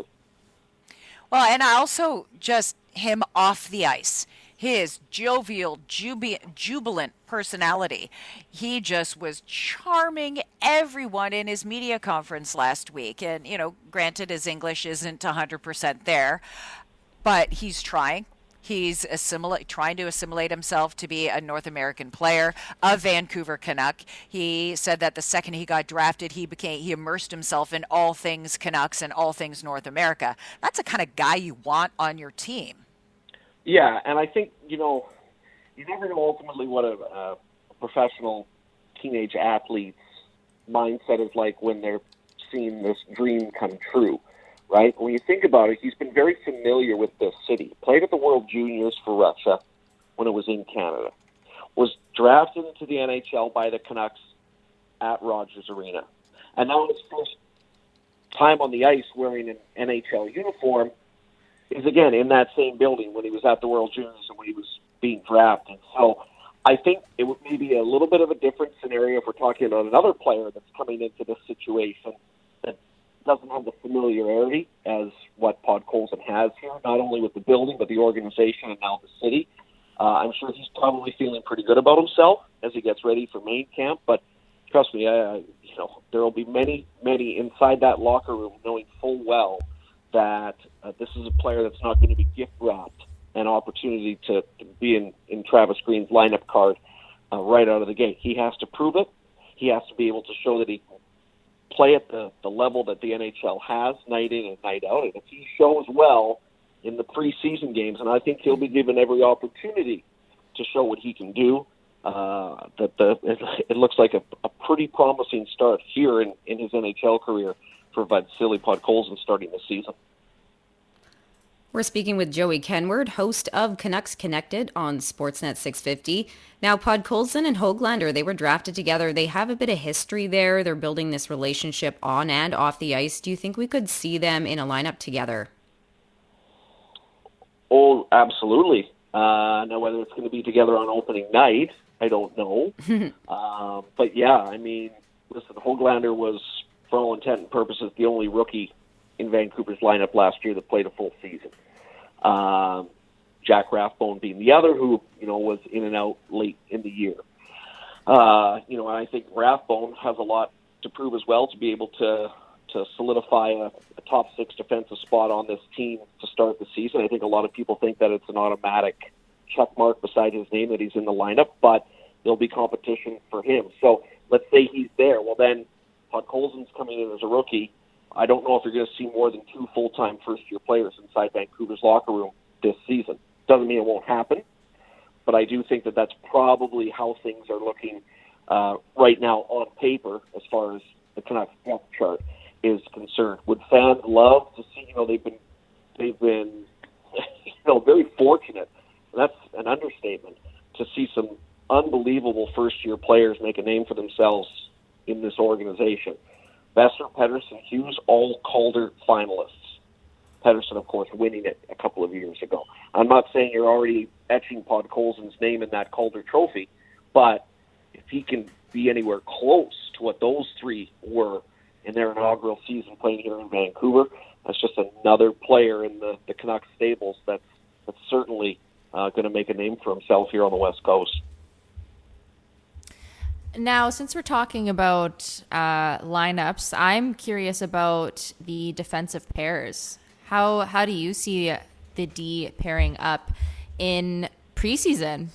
Well, and I also just him off the ice. His jovial, jubi- jubilant personality. He just was charming everyone in his media conference last week. And, you know, granted, his English isn't one hundred percent there, but he's trying. He's assimilate, trying to assimilate himself to be a North American player, a Vancouver Canuck. He said that the second he got drafted, he became he immersed himself in all things Canucks and all things North America. That's the kind of guy you want on your team. Yeah, and I think, you know, you never know ultimately what a, a professional teenage athlete's mindset is like when they're seeing this dream come true, right? When you think about it, he's been very familiar with this city. Played at the World Juniors for Russia when it was in Canada. Was drafted into the N H L by the Canucks at Rogers Arena. And now his first time on the ice wearing an N H L uniform is, again, in that same building when he was at the World Juniors and when he was being drafted. So I think it would maybe a little bit of a different scenario if we're talking about another player that's coming into this situation that doesn't have the familiarity as what Podkolzin has here, not only with the building but the organization and now the city. Uh, I'm sure he's probably feeling pretty good about himself as he gets ready for main camp, but trust me, uh, you know, there will be many, many inside that locker room knowing full well that uh, this is a player that's not going to be gift-wrapped an opportunity to, to be in, in Travis Green's lineup card uh, right out of the gate. He has to prove it. He has to be able to show that he can play at the, the level that the N H L has night in and night out. And if he shows well in the preseason games, and I think he'll be given every opportunity to show what he can do, uh, that the it, it looks like a, a pretty promising start here in, in his N H L career for Vasily Podkolzin starting this season. We're speaking with Joey Kenward, host of Canucks Connected on Sportsnet six fifty. Now, Podkolzin and Höglander, they were drafted together. They have a bit of history there. They're building this relationship on and off the ice. Do you think we could see them in a lineup together? Oh, absolutely. Uh, now, whether it's going to be together on opening night, I don't know. um, but, yeah, I mean, listen, Höglander was, for all intent and purposes, the only rookie in Vancouver's lineup last year that played a full season. Um, Jack Rathbone being the other who, you know, was in and out late in the year. Uh, you know, and I think Rathbone has a lot to prove as well to be able to to solidify a, a top six defensive spot on this team to start the season. I think a lot of people think that it's an automatic check mark beside his name that he's in the lineup, but there'll be competition for him. So let's say he's there. Well, then Podkolzin's coming in as a rookie. I don't know if you're going to see more than two full-time first-year players inside Vancouver's locker room this season. Doesn't mean it won't happen, but I do think that that's probably how things are looking uh, right now on paper as far as the Canucks depth chart is concerned. Would fans love to see? You know, they've been they've been you know very fortunate. That's an understatement to see some unbelievable first-year players make a name for themselves in this organization. Besser, Pettersson, Hughes, all Calder finalists. Pettersson, of course, winning it a couple of years ago. I'm not saying you're already etching Podkolzin's name in that Calder trophy, but if he can be anywhere close to what those three were in their inaugural season playing here in Vancouver, that's just another player in the, the Canucks stables that's, that's certainly uh, going to make a name for himself here on the West Coast. Now, since we're talking about uh, lineups, I'm curious about the defensive pairs. How how do you see the D pairing up in preseason?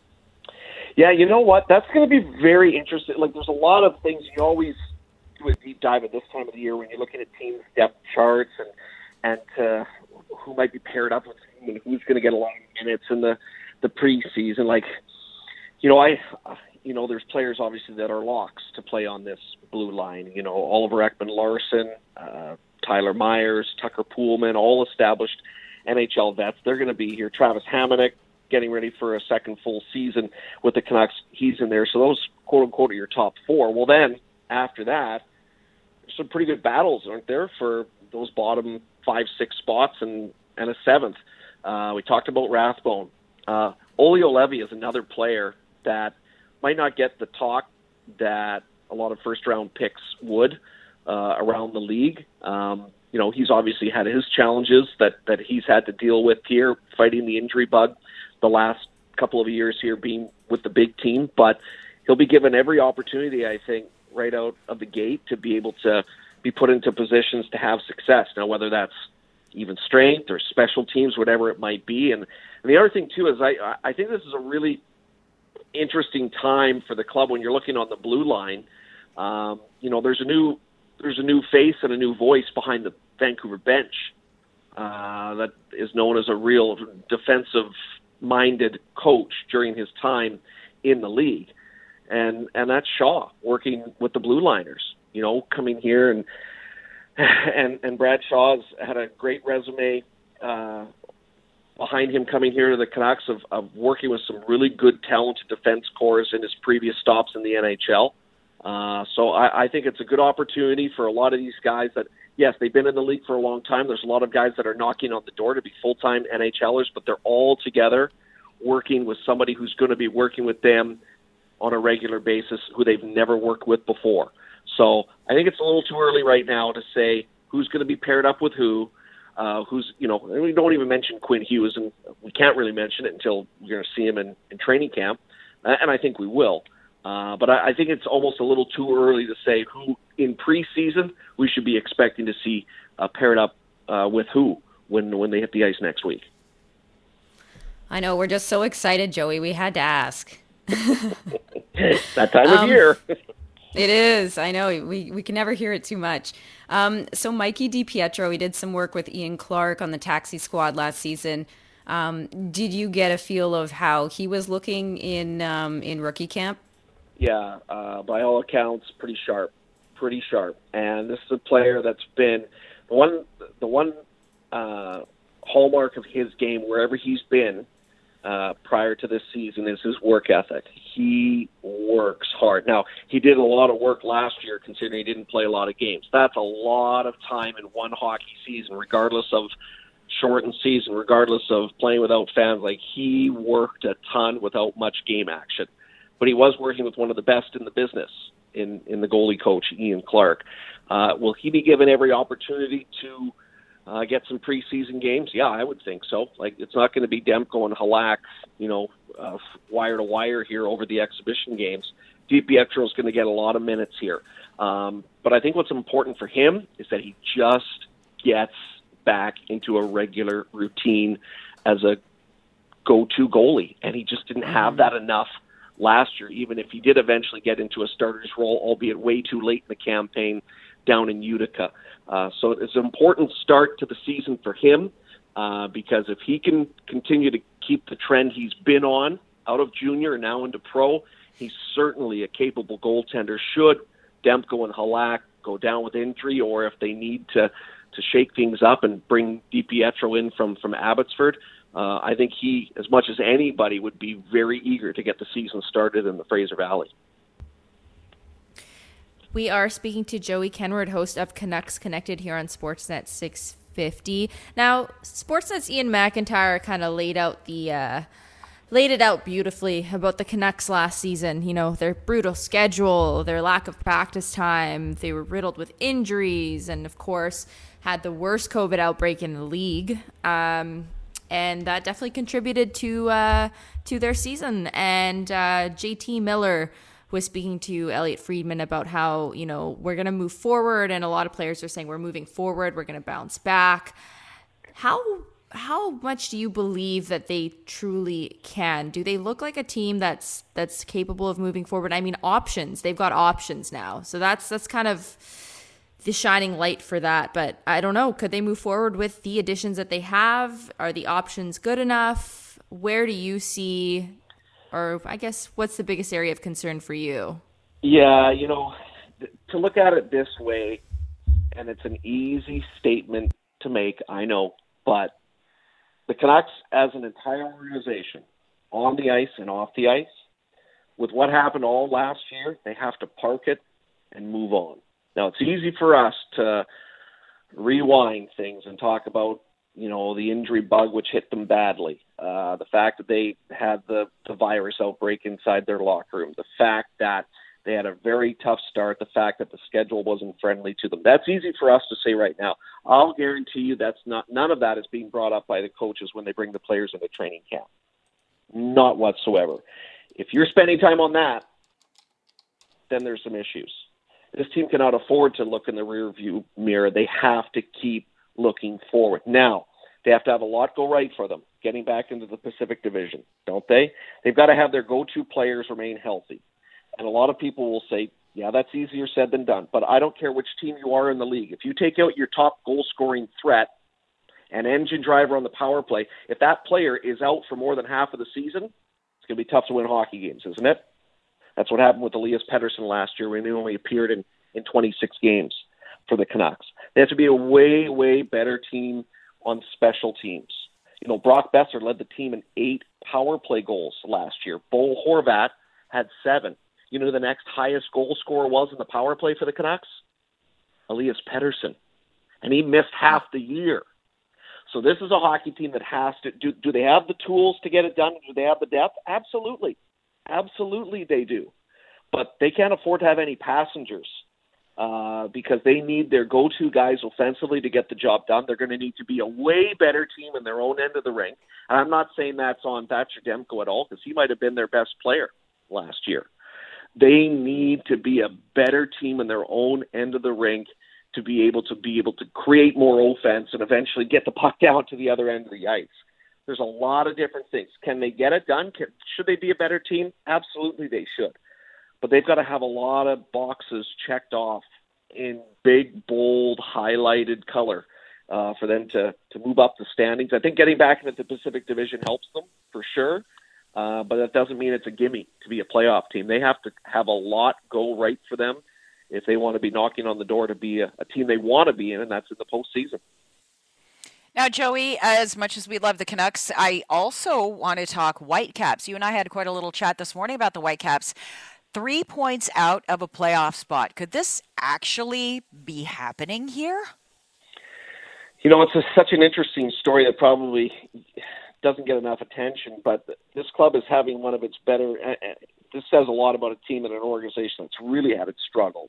Yeah, you know what? That's going to be very interesting. Like, there's a lot of things you always do a deep dive at this time of the year when you're looking at teams' depth charts and and uh, who might be paired up with who and who's going to get a lot of minutes in the the preseason. Like, you know, I. You know, there's players, obviously, that are locks to play on this blue line. You know, Oliver Ekman-Larsson, uh, Tyler Myers, Tucker Poolman, all established N H L vets. They're going to be here. Travis Hamonic getting ready for a second full season with the Canucks. He's in there. So those, quote-unquote, are your top four. Well, then, after that, there's some pretty good battles, aren't there, for those bottom five, six spots and, and a seventh. Uh, we talked about Rathbone. Uh, Olli Juolevi is another player that might not get the talk that a lot of first-round picks would uh, around the league. Um, you know, he's obviously had his challenges that, that he's had to deal with here, fighting the injury bug the last couple of years here being with the big team. But he'll be given every opportunity, I think, right out of the gate to be able to be put into positions to have success. Now, whether that's even strength or special teams, whatever it might be. And, and the other thing, too, is I, I think this is a really interesting time for the club when you're looking on the blue line. Um, you know, there's a new there's a new face and a new voice behind the Vancouver bench uh, that is known as a real defensive-minded coach during his time in the league, and and that's Shaw working with the blue liners. You know, coming here and and and Brad Shaw's had a great resume Uh, behind him coming here to the Canucks of, of working with some really good talented defense cores in his previous stops in the N H L. Uh, so I, I think it's a good opportunity for a lot of these guys that, yes, they've been in the league for a long time. There's a lot of guys that are knocking on the door to be full-time NHLers, but they're all together working with somebody who's going to be working with them on a regular basis who they've never worked with before. So I think it's a little too early right now to say who's going to be paired up with who, uh, who's, you know, and we don't even mention Quinn Hughes, and we can't really mention it until we're going to see him in, in training camp, uh, and I think we will. Uh, but I, I think it's almost a little too early to say who in preseason we should be expecting to see uh, paired up uh, with who when when they hit the ice next week. I know, we're just so excited, Joey. We had to ask. That time of Um, year. It is. I know. We we can never hear it too much. Um, so Mikey DiPietro, he did some work with Ian Clark on the taxi squad last season. Um, did you get a feel of how he was looking in um, in rookie camp? Yeah, uh, by all accounts, pretty sharp, pretty sharp. And this is a player that's been the one, the one uh, hallmark of his game wherever he's been uh, prior to this season is his work ethic. He works hard. Now, he did a lot of work last year, considering he didn't play a lot of games. That's a lot of time in one hockey season, regardless of shortened season, regardless of playing without fans. Like, he worked a ton without much game action. But he was working with one of the best in the business in, in the goalie coach, Ian Clark. Uh, will he be given every opportunity to uh, get some preseason games? Yeah, I would think so. Like, it's not going to be Demko and Halak, you know, uh, wire to wire here over the exhibition games. DiPietro is going to get a lot of minutes here. Um, but I think what's important for him is that he just gets back into a regular routine as a go-to goalie. And he just didn't have that enough last year, even if he did eventually get into a starter's role, albeit way too late in the campaign down in Utica. Uh, so it's an important start to the season for him uh, because if he can continue to keep the trend he's been on out of junior and now into pro, he's certainly a capable goaltender should Demko and Halak go down with injury, or if they need to, to shake things up and bring DiPietro in from, from Abbotsford. Uh, I think he, as much as anybody, would be very eager to get the season started in the Fraser Valley. We are speaking to Joey Kenward, host of Canucks Connected here on Sportsnet six fifty. Now, Sportsnet's Ian McIntyre kind of laid out the uh, laid it out beautifully about the Canucks last season. You know, their brutal schedule, their lack of practice time, they were riddled with injuries, and of course had the worst COVID outbreak in the league. Um, And that definitely contributed to uh, to their season. And uh, J T Miller was speaking to Elliot Friedman about how, you know, we're going to move forward. And a lot of players are saying we're moving forward. We're going to bounce back. How how much do you believe that they truly can? Do they look like a team that's that's capable of moving forward? I mean, options. They've got options now. So that's that's kind of the shining light for that. But I don't know, could they move forward with the additions that they have? Are the options good enough? Where do you see, or I guess what's the biggest area of concern for you? Yeah, you know, to look at it this way, and it's an easy statement to make, I know, but the Canucks as an entire organization, on the ice and off the ice, with what happened all last year, they have to park it and move on. Now, it's easy for us to rewind things and talk about, you know, the injury bug which hit them badly, uh, the fact that they had the, the virus outbreak inside their locker room, the fact that they had a very tough start, the fact that the schedule wasn't friendly to them. That's easy for us to say right now. I'll guarantee you that's not, none of that is being brought up by the coaches when they bring the players into training camp. Not whatsoever. If you're spending time on that, then there's some issues. This team cannot afford to look in the rearview mirror. They have to keep looking forward. Now, they have to have a lot go right for them, getting back into the Pacific Division, don't they? They've got to have their go-to players remain healthy. And a lot of people will say, yeah, that's easier said than done. But I don't care which team you are in the league. If you take out your top goal-scoring threat and engine driver on the power play, if that player is out for more than half of the season, it's going to be tough to win hockey games, isn't it? That's what happened with Elias Pettersson last year when he only appeared in, in twenty-six games for the Canucks. They have to be a way, way better team on special teams. You know, Brock Besser led the team in eight power play goals last year. Bo Horvat had seven. You know who the next highest goal scorer was in the power play for the Canucks? Elias Pettersson. And he missed half the year. So this is a hockey team that has to do. Do they have the tools to get it done? Do they have the depth? Absolutely. Absolutely they do. But they can't afford to have any passengers uh, because they need their go-to guys offensively to get the job done. They're going to need to be a way better team in their own end of the rink. And I'm not saying that's on Thatcher Demko at all, because he might have been their best player last year. They need to be a better team in their own end of the rink to be able to be able to create more offense and eventually get the puck down to the other end of the ice. There's a lot of different things. Can they get it done? Can, should they be a better team? Absolutely they should. But they've got to have a lot of boxes checked off in big, bold, highlighted color uh, for them to, to move up the standings. I think getting back into the Pacific Division helps them for sure, uh, but that doesn't mean it's a gimme to be a playoff team. They have to have a lot go right for them if they want to be knocking on the door to be a, a team they want to be in, and that's in the postseason. Now, Joey, as much as we love the Canucks, I also want to talk Whitecaps. You and I had quite a little chat this morning about the Whitecaps. Three points out of a playoff spot. Could this actually be happening here? You know, it's a, such an interesting story that probably doesn't get enough attention, but this club is having one of its better – this says a lot about a team and an organization that's really had its struggles.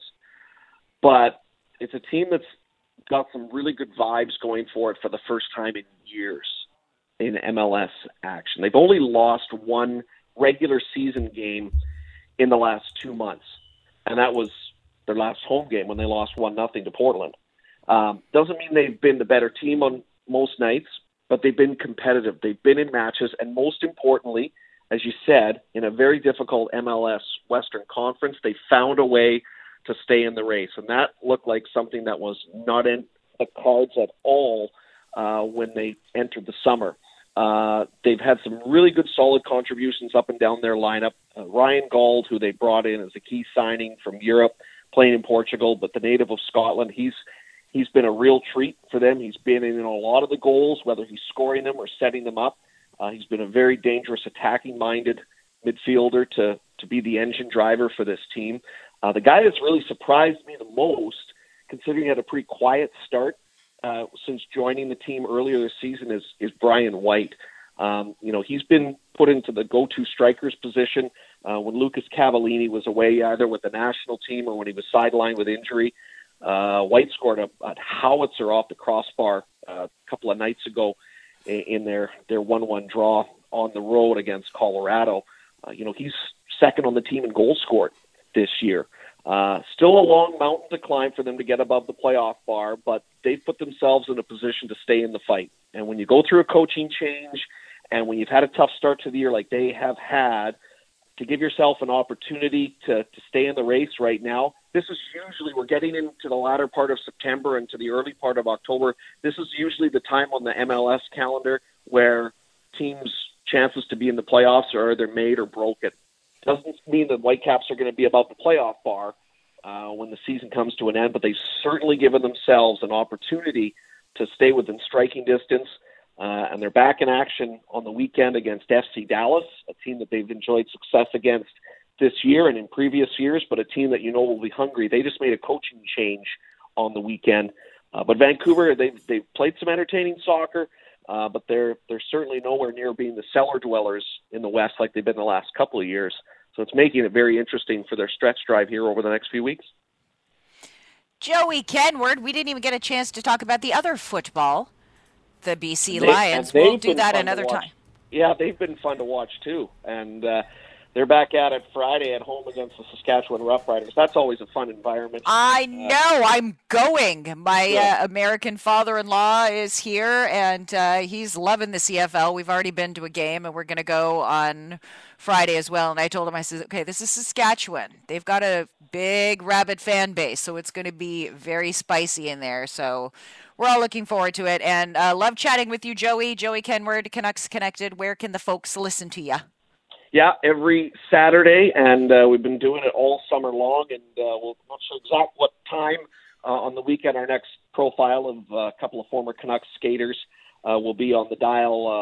But it's a team that's got some really good vibes going for it for the first time in years in M L S action. They've only lost one regular season game in the last two months, and that was their last home game when they lost one nothing to Portland. Um, doesn't mean they've been the better team on most nights, but they've been competitive. They've been in matches, and most importantly, as you said, in a very difficult M L S Western Conference, they found a way to stay in the race, and that looked like something that was not in the cards at all uh, when they entered the summer. Uh, they've had some really good, solid contributions up and down their lineup. Uh, Ryan Gauld, who they brought in as a key signing from Europe, playing in Portugal, but the native of Scotland, he's he's been a real treat for them. He's been in a lot of the goals, whether he's scoring them or setting them up. Uh, he's been a very dangerous, attacking-minded midfielder to, to be the engine driver for this team. Uh, the guy that's really surprised me the most, considering he had a pretty quiet start uh, since joining the team earlier this season, is, is Brian White. Um, you know, he's been put into the go-to strikers position uh, when Lucas Cavallini was away, either with the national team or when he was sidelined with injury. Uh, White scored a, a howitzer off the crossbar uh, a couple of nights ago in, in their, their one one draw on the road against Colorado. Uh, you know, he's second on the team in goals scored this year. Uh, still a long mountain to climb for them to get above the playoff bar, but they've put themselves in a position to stay in the fight. And when you go through a coaching change and when you've had a tough start to the year like they have had, to give yourself an opportunity to, to stay in the race right now, this is usually, we're getting into the latter part of September and to the early part of October. This is usually the time on the M L S calendar where teams' chances to be in the playoffs are either made or broken. Doesn't mean the Whitecaps are going to be above the playoff bar uh, when the season comes to an end, but they've certainly given themselves an opportunity to stay within striking distance, uh, and they're back in action on the weekend against F C Dallas, a team that they've enjoyed success against this year and in previous years, but a team that you know will be hungry. They just made a coaching change on the weekend. Uh, but Vancouver, they've, they've played some entertaining soccer, uh, but they're they're certainly nowhere near being the cellar dwellers in the West like they've been the last couple of years. So it's making it very interesting for their stretch drive here over the next few weeks. Joey Kenward, we didn't even get a chance to talk about the other football, the B C They, Lions. We'll do that another time. Yeah, they've been fun to watch too. And uh, they're back at it Friday at home against the Saskatchewan Roughriders. That's always a fun environment. I know. Uh, I'm going. My yeah. uh, American father-in-law is here, and uh, he's loving the C F L. We've already been to a game, and we're going to go on Friday as well. And I told him, I said, okay, this is Saskatchewan. They've got a big, rabid fan base, so it's going to be very spicy in there. So we're all looking forward to it. And uh, love chatting with you, Joey. Joey Kenward, Canucks Connected. Where can the folks listen to you? Yeah, every Saturday, and uh, we've been doing it all summer long, and uh, we'll not sure exact what time uh, on the weekend our next profile of uh, a couple of former Canucks skaters uh, will be on the dial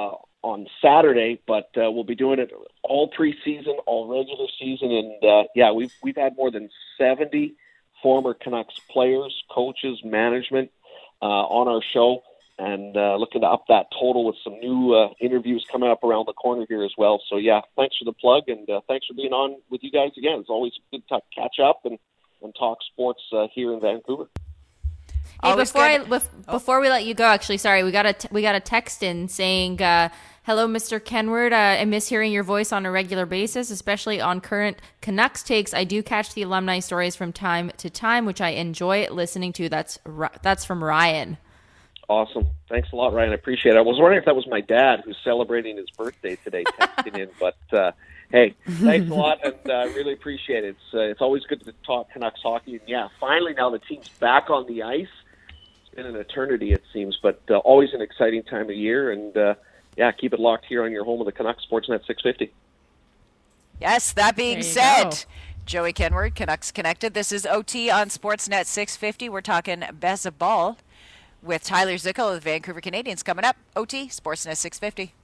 on Saturday, but uh, we'll be doing it all preseason, all regular season, and uh, yeah, we've we've had more than seventy former Canucks players, coaches, management uh, on our show, and uh, looking to up that total with some new uh, interviews coming up around the corner here as well. So yeah, thanks for the plug, and uh, thanks for being on with you guys again. It's always good to catch up and, and talk sports uh, here in Vancouver. Hey, Always before I good. bef- before we let you go, actually, sorry, we got a t- we got a text in saying, uh, "Hello, Mister Kenward. Uh, I miss hearing your voice on a regular basis, especially on current Canucks takes. I do catch the alumni stories from time to time, which I enjoy listening to." That's Ri- that's from Ryan. Awesome. Thanks a lot, Ryan. I appreciate it. I was wondering if that was my dad who's celebrating his birthday today, texting in. But, uh, hey, thanks a lot, and I uh, really appreciate it. It's, uh, it's always good to talk Canucks hockey. And, yeah, finally now the team's back on the ice. It's been an eternity, it seems, but uh, always an exciting time of year. And, uh, yeah, keep it locked here on your home of the Canucks, Sportsnet six fifty. Yes, that being There you said, go. Joey Kenward, Canucks Connected. This is O T on Sportsnet six fifty. We're talking baseball with Tyler Zickel of the Vancouver Canadians coming up. O T, Sportsnet six fifty.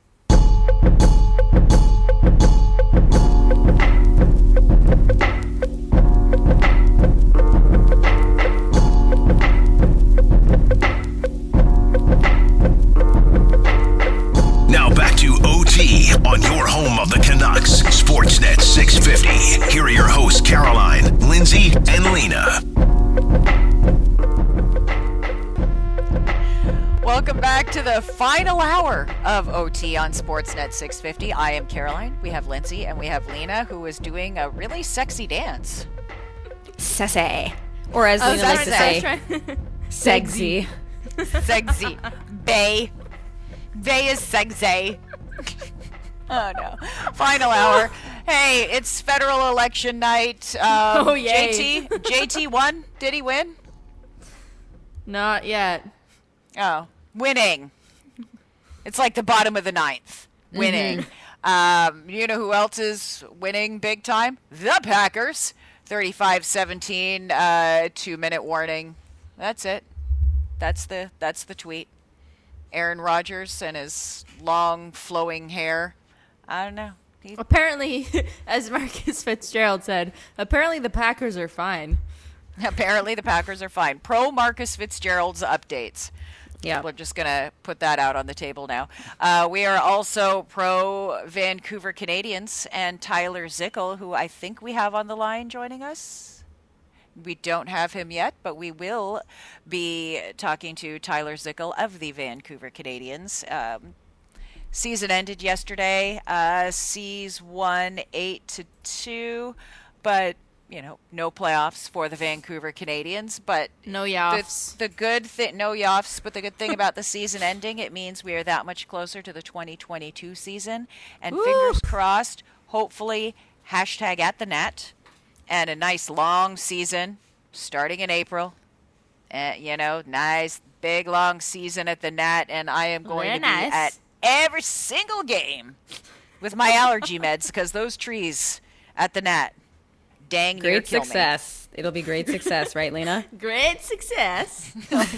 Now back to O T on your home of the Canucks, Sportsnet six fifty. Here are your hosts, Caroline, Lindsay, and Lena. Welcome back to the final hour of O T on Sportsnet six fifty. I am Caroline. We have Lindsay and we have Lena, who is doing a really sexy dance. Sese. Or as I Lena was likes to trying- I was say, trying- sexy. Sexy. Bay. Bay is sexy. Oh, no. Final hour. Hey, it's federal election night. Um, Oh, yay. J T, J T won? Did he win? Not yet. Oh, winning. It's like the bottom of the ninth. Winning. Um, you know who else is winning big time? The Packers. thirty-five seventeen, uh, two-minute warning. That's it. That's the that's the tweet. Aaron Rodgers and his long, flowing hair. I don't know. He, Apparently, as Marcus Fitzgerald said, apparently the Packers are fine. apparently, the Packers are fine. Pro Marcus Fitzgerald's updates. Yeah. We're just going to put that out on the table now. Uh, we are also pro Vancouver Canadians and Tyler Zickel, who I think we have on the line joining us. We don't have him yet, but we will be talking to Tyler Zickel of the Vancouver Canadians. Um, season ended yesterday. Uh, C's won eight to two, but you know, no playoffs for the Vancouver Canadians. But No the, yaffs. the good thing, no yaffs, but the good thing about the season ending, it means we are that much closer to the twenty twenty-two season. And Woo! fingers crossed, hopefully, hashtag at the net, and a nice long season starting in April. Uh, you know, nice big long season at the net, and I am going Very to be nice. at every single game with my allergy meds because those trees at the net, dang near Great kill me. success. It'll be great success, right, Lena? Great success.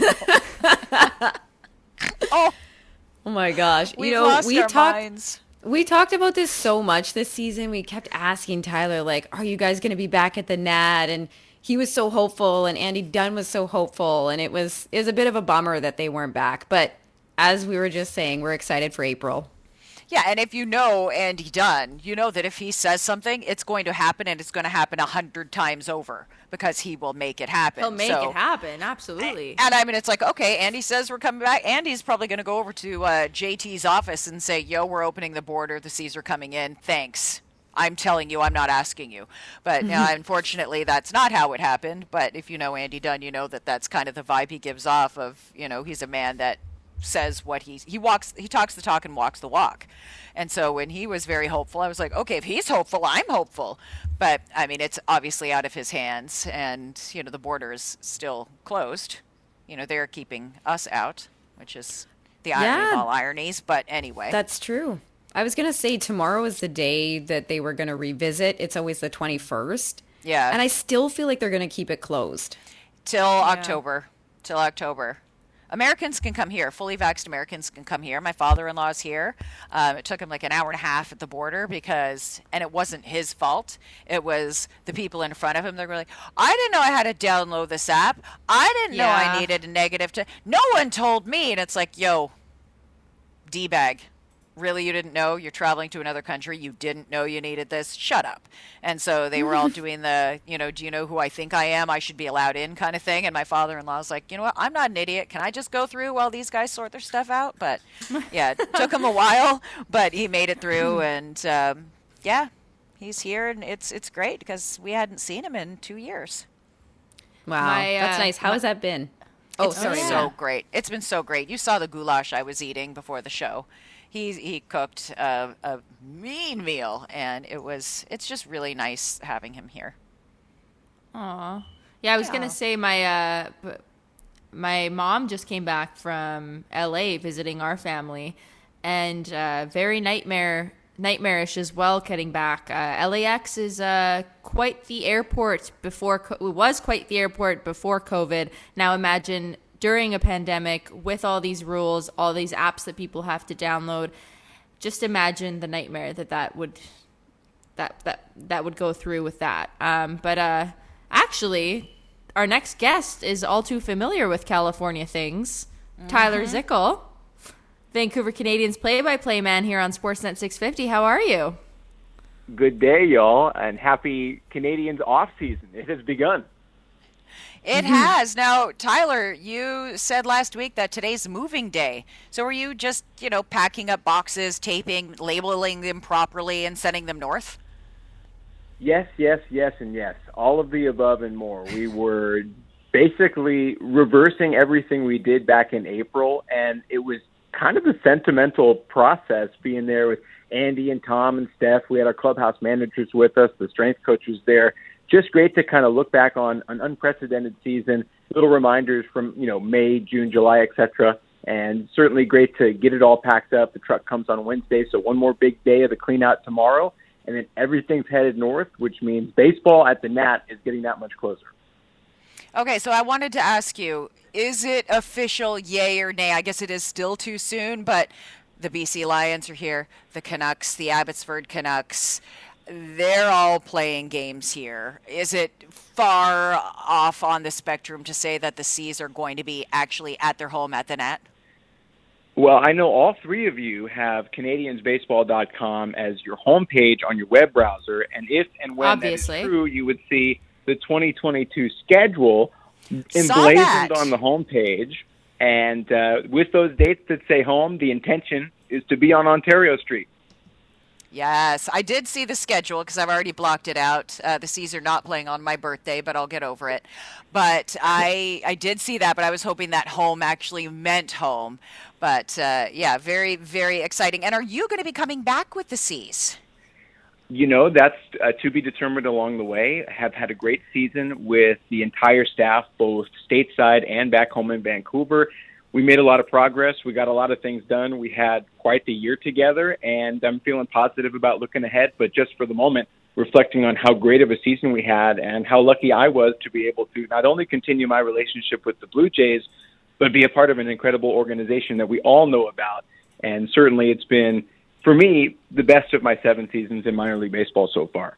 Oh, Oh my gosh. we've you know, lost we our talked minds. we talked about this so much this season. We kept asking Tyler, like, are you guys going to be back at the Nat? And he was so hopeful, and Andy Dunn was so hopeful, and it was it was a bit of a bummer that they weren't back. But as we were just saying, we're excited for April. Yeah, and if you know Andy Dunn, you know that if he says something, it's going to happen, and it's going to happen a hundred times over because he will make it happen. He'll make So- it happen. Absolutely. And I mean, it's like, okay, Andy says we're coming back. Andy's probably going to go over to uh, J T's office and say, yo, we're opening the border. The C's are coming in. Thanks. I'm telling you, I'm not asking you. But uh, unfortunately, that's not how it happened. But if you know Andy Dunn, you know that that's kind of the vibe he gives off of, you know, he's a man that says what he's, he walks, he talks the talk and walks the walk. And so when he was very hopeful, I was like, okay, if he's hopeful, I'm hopeful. But I mean, it's obviously out of his hands, and you know the border is still closed. You know they're keeping us out, which is the irony Yeah. of all ironies. But anyway, That's true. I was going to say tomorrow is the day that they were going to revisit. It's always the twenty-first. yeah, And I still feel like they're going to keep it closed. till October, till October. Americans can come here. Fully vaxxed Americans can come here. My father-in-law's here. Um, it took him like an hour and a half at the border because, and it wasn't his fault. It was the people in front of him. They were like, I didn't know I had to download this app. I didn't know Yeah. I needed a negative to. No one told me. And it's like, yo, D-bag. Really, you didn't know you're traveling to another country? You didn't know you needed this? Shut up. And so they were all doing the, you know, do you know who I think I am? I should be allowed in kind of thing. And my father-in-law was like, you know what? I'm not an idiot. Can I just go through while these guys sort their stuff out? But yeah, it took him a while, but he made it through. And um, yeah, he's here, and it's it's great because we hadn't seen him in two years. Wow, My, that's uh, nice. How my- has that been? Oh, It's sorry. been yeah. so great. It's been so great. You saw the goulash I was eating before the show. He he cooked a, a mean meal, and it was it's just really nice having him here. Aw. Yeah, I was Yeah. gonna say my uh, b- my mom just came back from L A visiting our family, and uh, very nightmare nightmarish as well. Getting back, uh, L A X is uh, quite the airport before co- it was quite the airport before COVID. Now imagine during a pandemic with all these rules, all these apps that people have to download. Just imagine the nightmare that that would that that that would go through with that. Um, but uh, actually, our next guest is all too familiar with California things. Tyler Zickel, Vancouver Canadians play-by-play man here on Sportsnet six fifty. How are you? Good day, y'all, and happy Canadians off season. It has begun. It has. Now, Tyler, you said last week that today's moving day. So were you just, you know, packing up boxes, taping, labeling them properly, and sending them north? Yes, yes, yes, and yes. All of the above and more. We were basically reversing everything we did back in April, and it was kind of a sentimental process being there with Andy and Tom and Steph. We had our clubhouse managers with us, the strength coach was there. Just great to kind of look back on an unprecedented season, little reminders from, you know, May, June, July, et cetera. And certainly great to get it all packed up. The truck comes on Wednesday, so one more big day of the clean out tomorrow. And then everything's headed north, which means baseball at the Nat is getting that much closer. Okay, so I wanted to ask you, is it official, yay or nay? I guess it is still too soon, but the B C Lions are here, the Canucks, the Abbotsford Canucks. They're all playing games here. Is it far off on the spectrum to say that the Seas are going to be actually at their home at the Nat? Well, I know all three of you have Canadians Baseball dot com as your homepage on your web browser, and if and when Obviously. that is true, you would see the twenty twenty-two schedule Saw that. emblazoned on the homepage. And uh, with those dates that say home, the intention is to be on Ontario Street. Yes, I did see the schedule because I've already blocked it out. Uh, the Seas are not playing on my birthday, but I'll get over it. But I I did see that, but I was hoping that home actually meant home. But uh, yeah, very, very exciting. And are you going to be coming back with the Seas? You know, that's uh, to be determined along the way. Have had a great season with the entire staff, both stateside and back home in Vancouver. We made a lot of progress. We got a lot of things done. We had quite the year together, and I'm feeling positive about looking ahead. But just for the moment, reflecting on how great of a season we had and how lucky I was to be able to not only continue my relationship with the Blue Jays, but be a part of an incredible organization that we all know about. And certainly it's been, for me, the best of my seven seasons in minor league baseball so far.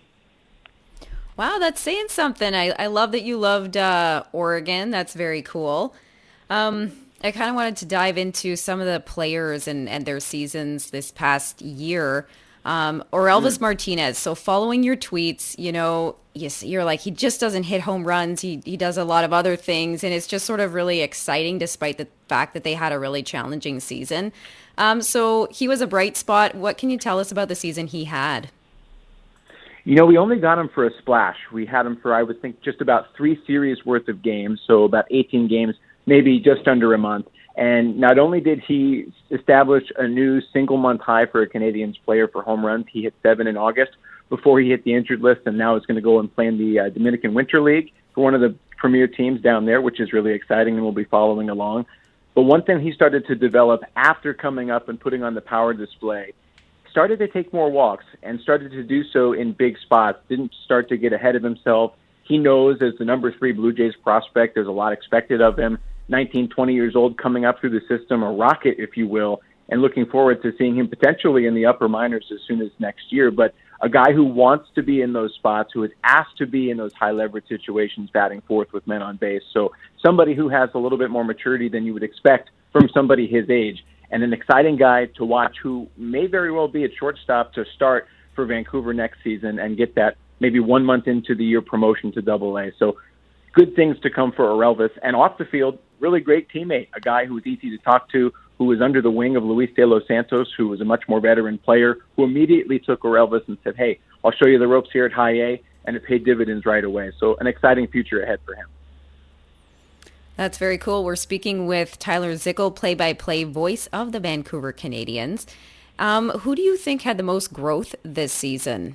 Wow, that's saying something. I, I love that you loved uh, Oregon. That's very cool. Um, I kind of wanted to dive into some of the players and, and their seasons this past year. Um, or Elvis mm. Martinez. So following your tweets, you know, yes, you're like, he just doesn't hit home runs. He he does a lot of other things. And it's just sort of really exciting despite the fact that they had a really challenging season. Um, so he was a bright spot. What can you tell us about the season he had? You know, we only got him for a splash. We had him for, I would think, just about three series worth of games. So about eighteen games, maybe just under a month. And not only did he establish a new single-month high for a Canadians player for home runs, he hit seven in August before he hit the injured list, and now is going to go and play in the uh, Dominican Winter League for one of the premier teams down there, which is really exciting, and we'll be following along. But one thing he started to develop after coming up and putting on the power display, started to take more walks and started to do so in big spots, didn't start to get ahead of himself. He knows as the number three Blue Jays prospect, there's a lot expected of him. nineteen, twenty years old, coming up through the system, a rocket, if you will, and looking forward to seeing him potentially in the upper minors as soon as next year. But a guy who wants to be in those spots, who is asked to be in those high-leverage situations, batting fourth with men on base. So somebody who has a little bit more maturity than you would expect from somebody his age, and an exciting guy to watch who may very well be at shortstop to start for Vancouver next season and get that maybe one month into the year promotion to Double A. So good things to come for Orelvis. And off the field, really great teammate, a guy who was easy to talk to, who was under the wing of Luis de los Santos, who was a much more veteran player, who immediately took Orelvis and said, hey, I'll show you the ropes here at High A, and it paid dividends right away. So an exciting future ahead for him. That's very cool. We're speaking with Tyler Zickel, play-by-play voice of the Vancouver Canadians. Um, who do you think had the most growth this season?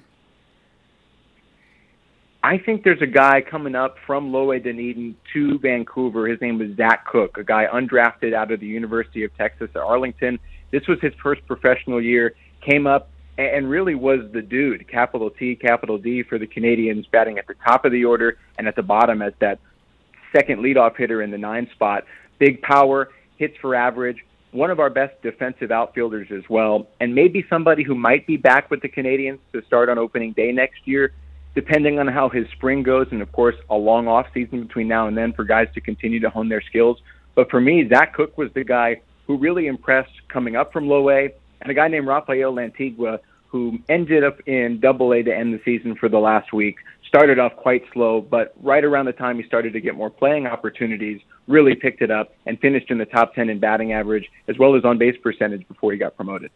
I think there's a guy coming up from Low A Dunedin to Vancouver. His name was Zach Cook, a guy undrafted out of the University of Texas at Arlington. This was his first professional year, came up and really was the dude, capital T, capital D, for the Canadians, batting at the top of the order and at the bottom as that second leadoff hitter in the nine spot. Big power, hits for average, one of our best defensive outfielders as well, and maybe somebody who might be back with the Canadians to start on opening day next year, depending on how his spring goes, and of course a long off season between now and then for guys to continue to hone their skills. But for me, Zach Cook was the guy who really impressed coming up from Low A, and a guy named Rafael Lantigua, who ended up in Double A to end the season for the last week. Started off quite slow, but right around the time he started to get more playing opportunities, really picked it up and finished in the top ten in batting average as well as on base percentage before he got promoted.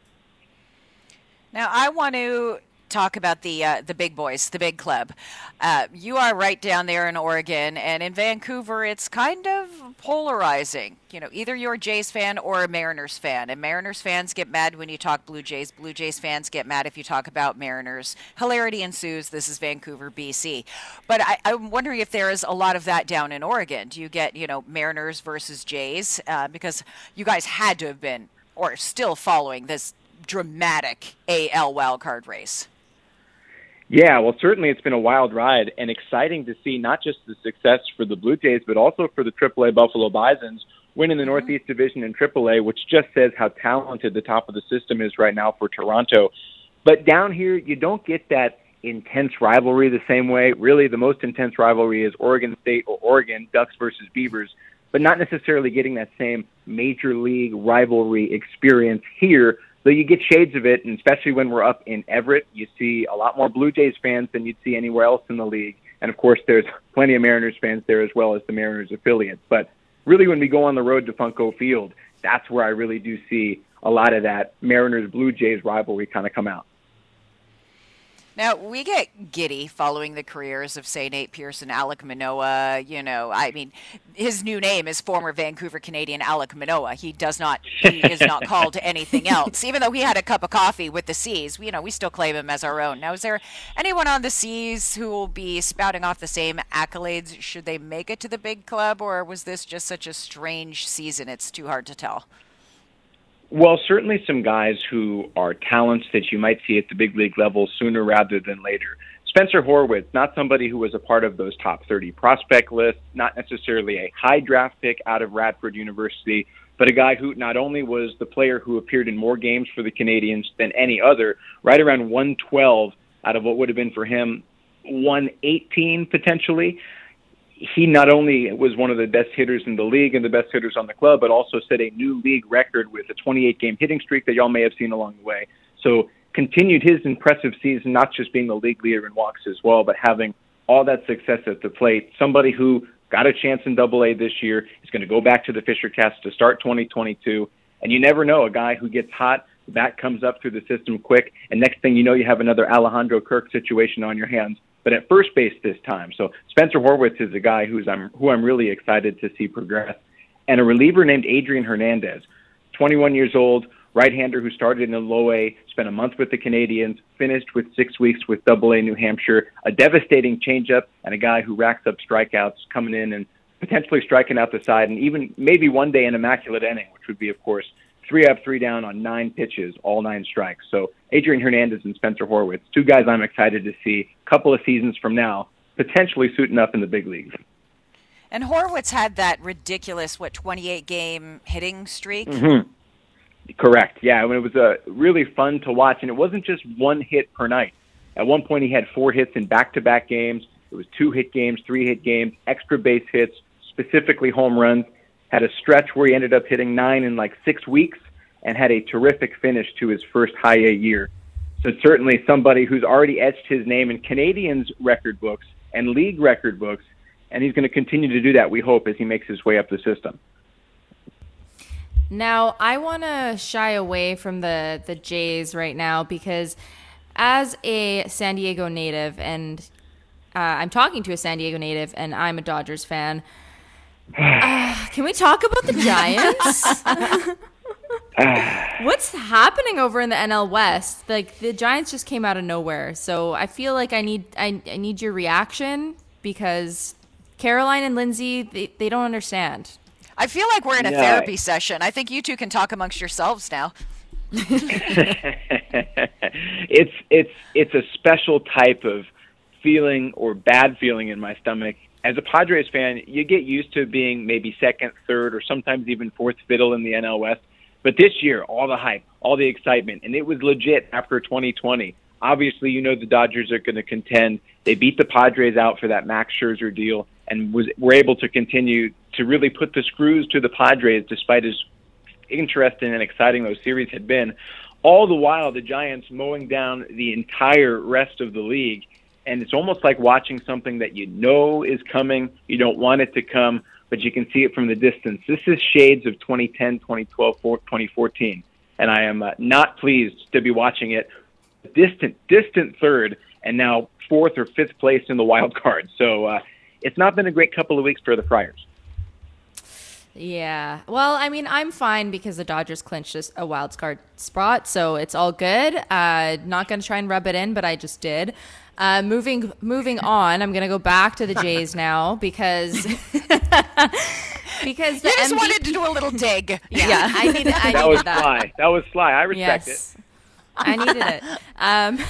Now, I want to talk about the uh, the big boys, the big club. Uh, you are right down there in Oregon, and in Vancouver, it's kind of polarizing. You know, either you're a Jays fan or a Mariners fan, and Mariners fans get mad when you talk Blue Jays. Blue Jays fans get mad if you talk about Mariners. Hilarity ensues. This is Vancouver, B C. But I, I'm wondering if there is a lot of that down in Oregon. Do you get, you know, Mariners versus Jays? Uh, because you guys had to have been, or still following this dramatic A L wildcard race. Yeah, well, certainly it's been a wild ride and exciting to see not just the success for the Blue Jays, but also for the triple A Buffalo Bisons winning the Northeast Division in triple A, which just says how talented the top of the system is right now for Toronto. But down here, you don't get that intense rivalry the same way. Really, the most intense rivalry is Oregon State or Oregon, Ducks versus Beavers, but not necessarily getting that same major league rivalry experience here. So you get shades of it, and especially when we're up in Everett, you see a lot more Blue Jays fans than you'd see anywhere else in the league. And, of course, there's plenty of Mariners fans there as well as the Mariners affiliates. But really, when we go on the road to Funko Field, that's where I really do see a lot of that Mariners-Blue Jays rivalry kind of come out. Now, we get giddy following the careers of, say, Nate Pearson, Alek Manoah. You know, I mean, his new name is former Vancouver Canadian Alek Manoah. He does not, he is not called anything else. Even though he had a cup of coffee with the Seas, you know, we still claim him as our own. Now, is there anyone on the Seas who will be spouting off the same accolades should they make it to the big club, or was this just such a strange season? It's too hard to tell. Well, certainly some guys who are talents that you might see at the big league level sooner rather than later. Spencer Horwitz, not somebody who was a part of those top thirty prospect lists, not necessarily a high draft pick out of Radford University, but a guy who not only was the player who appeared in more games for the Canadians than any other, right around one twelve out of what would have been for him one eighteen potentially. He not only was one of the best hitters in the league and the best hitters on the club, but also set a new league record with a twenty-eight game hitting streak that y'all may have seen along the way. So continued his impressive season, not just being the league leader in walks as well, but having all that success at the plate. Somebody who got a chance in Double A this year is going to go back to the Fisher Cast to start twenty twenty-two. And you never know, a guy who gets hot, the bat comes up through the system quick, and next thing you know, you have another Alejandro Kirk situation on your hands, but at first base this time. So Spencer Horwitz is a guy who's I'm, who I'm really excited to see progress. And a reliever named Adrian Hernandez, twenty-one years old, right-hander who started in the Low A, spent a month with the Canadians, finished with six weeks with Double A New Hampshire, a devastating changeup, and a guy who racks up strikeouts, coming in and potentially striking out the side, and even maybe one day an immaculate inning, which would be, of course, three up, three down on nine pitches, all nine strikes. So Adrian Hernandez and Spencer Horwitz, two guys I'm excited to see a couple of seasons from now, potentially suiting up in the big leagues. And Horwitz had that ridiculous, what, twenty-eight game hitting streak? Mm-hmm. Correct. Yeah, I mean, it was uh, really fun to watch, and it wasn't just one hit per night. At one point, he had four hits in back-to-back games. It was two-hit games, three-hit games, extra base hits, specifically home runs. Had a stretch where he ended up hitting nine in like six weeks and had a terrific finish to his first high A year. So certainly somebody who's already etched his name in Canadians' record books and league record books, and he's going to continue to do that, we hope, as he makes his way up the system. Now, I want to shy away from the, the Jays right now because as a San Diego native, and uh, I'm talking to a San Diego native, and I'm a Dodgers fan, uh, can we talk about the Giants? What's happening over in the N L West? Like, the Giants just came out of nowhere, so I feel like I need I, I need your reaction because Caroline and Lindsay, they, they don't understand. I feel like we're in a Yeah. therapy session. I think you two can talk amongst yourselves now. it's it's it's a special type of feeling or bad feeling in my stomach. As a Padres fan, you get used to being maybe second, third, or sometimes even fourth fiddle in the N L West. But this year, all the hype, all the excitement, and it was legit after twenty twenty. Obviously, you know the Dodgers are going to contend. They beat the Padres out for that Max Scherzer deal and was were able to continue to really put the screws to the Padres despite as interesting and exciting those series had been. All the while, the Giants mowing down the entire rest of the league. And it's almost like watching something that you know is coming. You don't want it to come, but you can see it from the distance. This is shades of twenty ten, twenty twelve, twenty fourteen. And I am uh, not pleased to be watching it. Distant, distant third, and now fourth or fifth place in the wild card. So uh, it's not been a great couple of weeks for the Friars. Yeah. Well, I mean, I'm fine because the Dodgers clinched a, a wild card spot, so it's all good. Uh, not going to try and rub it in, but I just did. Uh, moving moving on, I'm going to go back to the Jays now because because the You just M V P wanted to do a little dig. Yeah, I needed, I That needed was that. sly. That was sly. I respect Yes. it. I needed it. Um,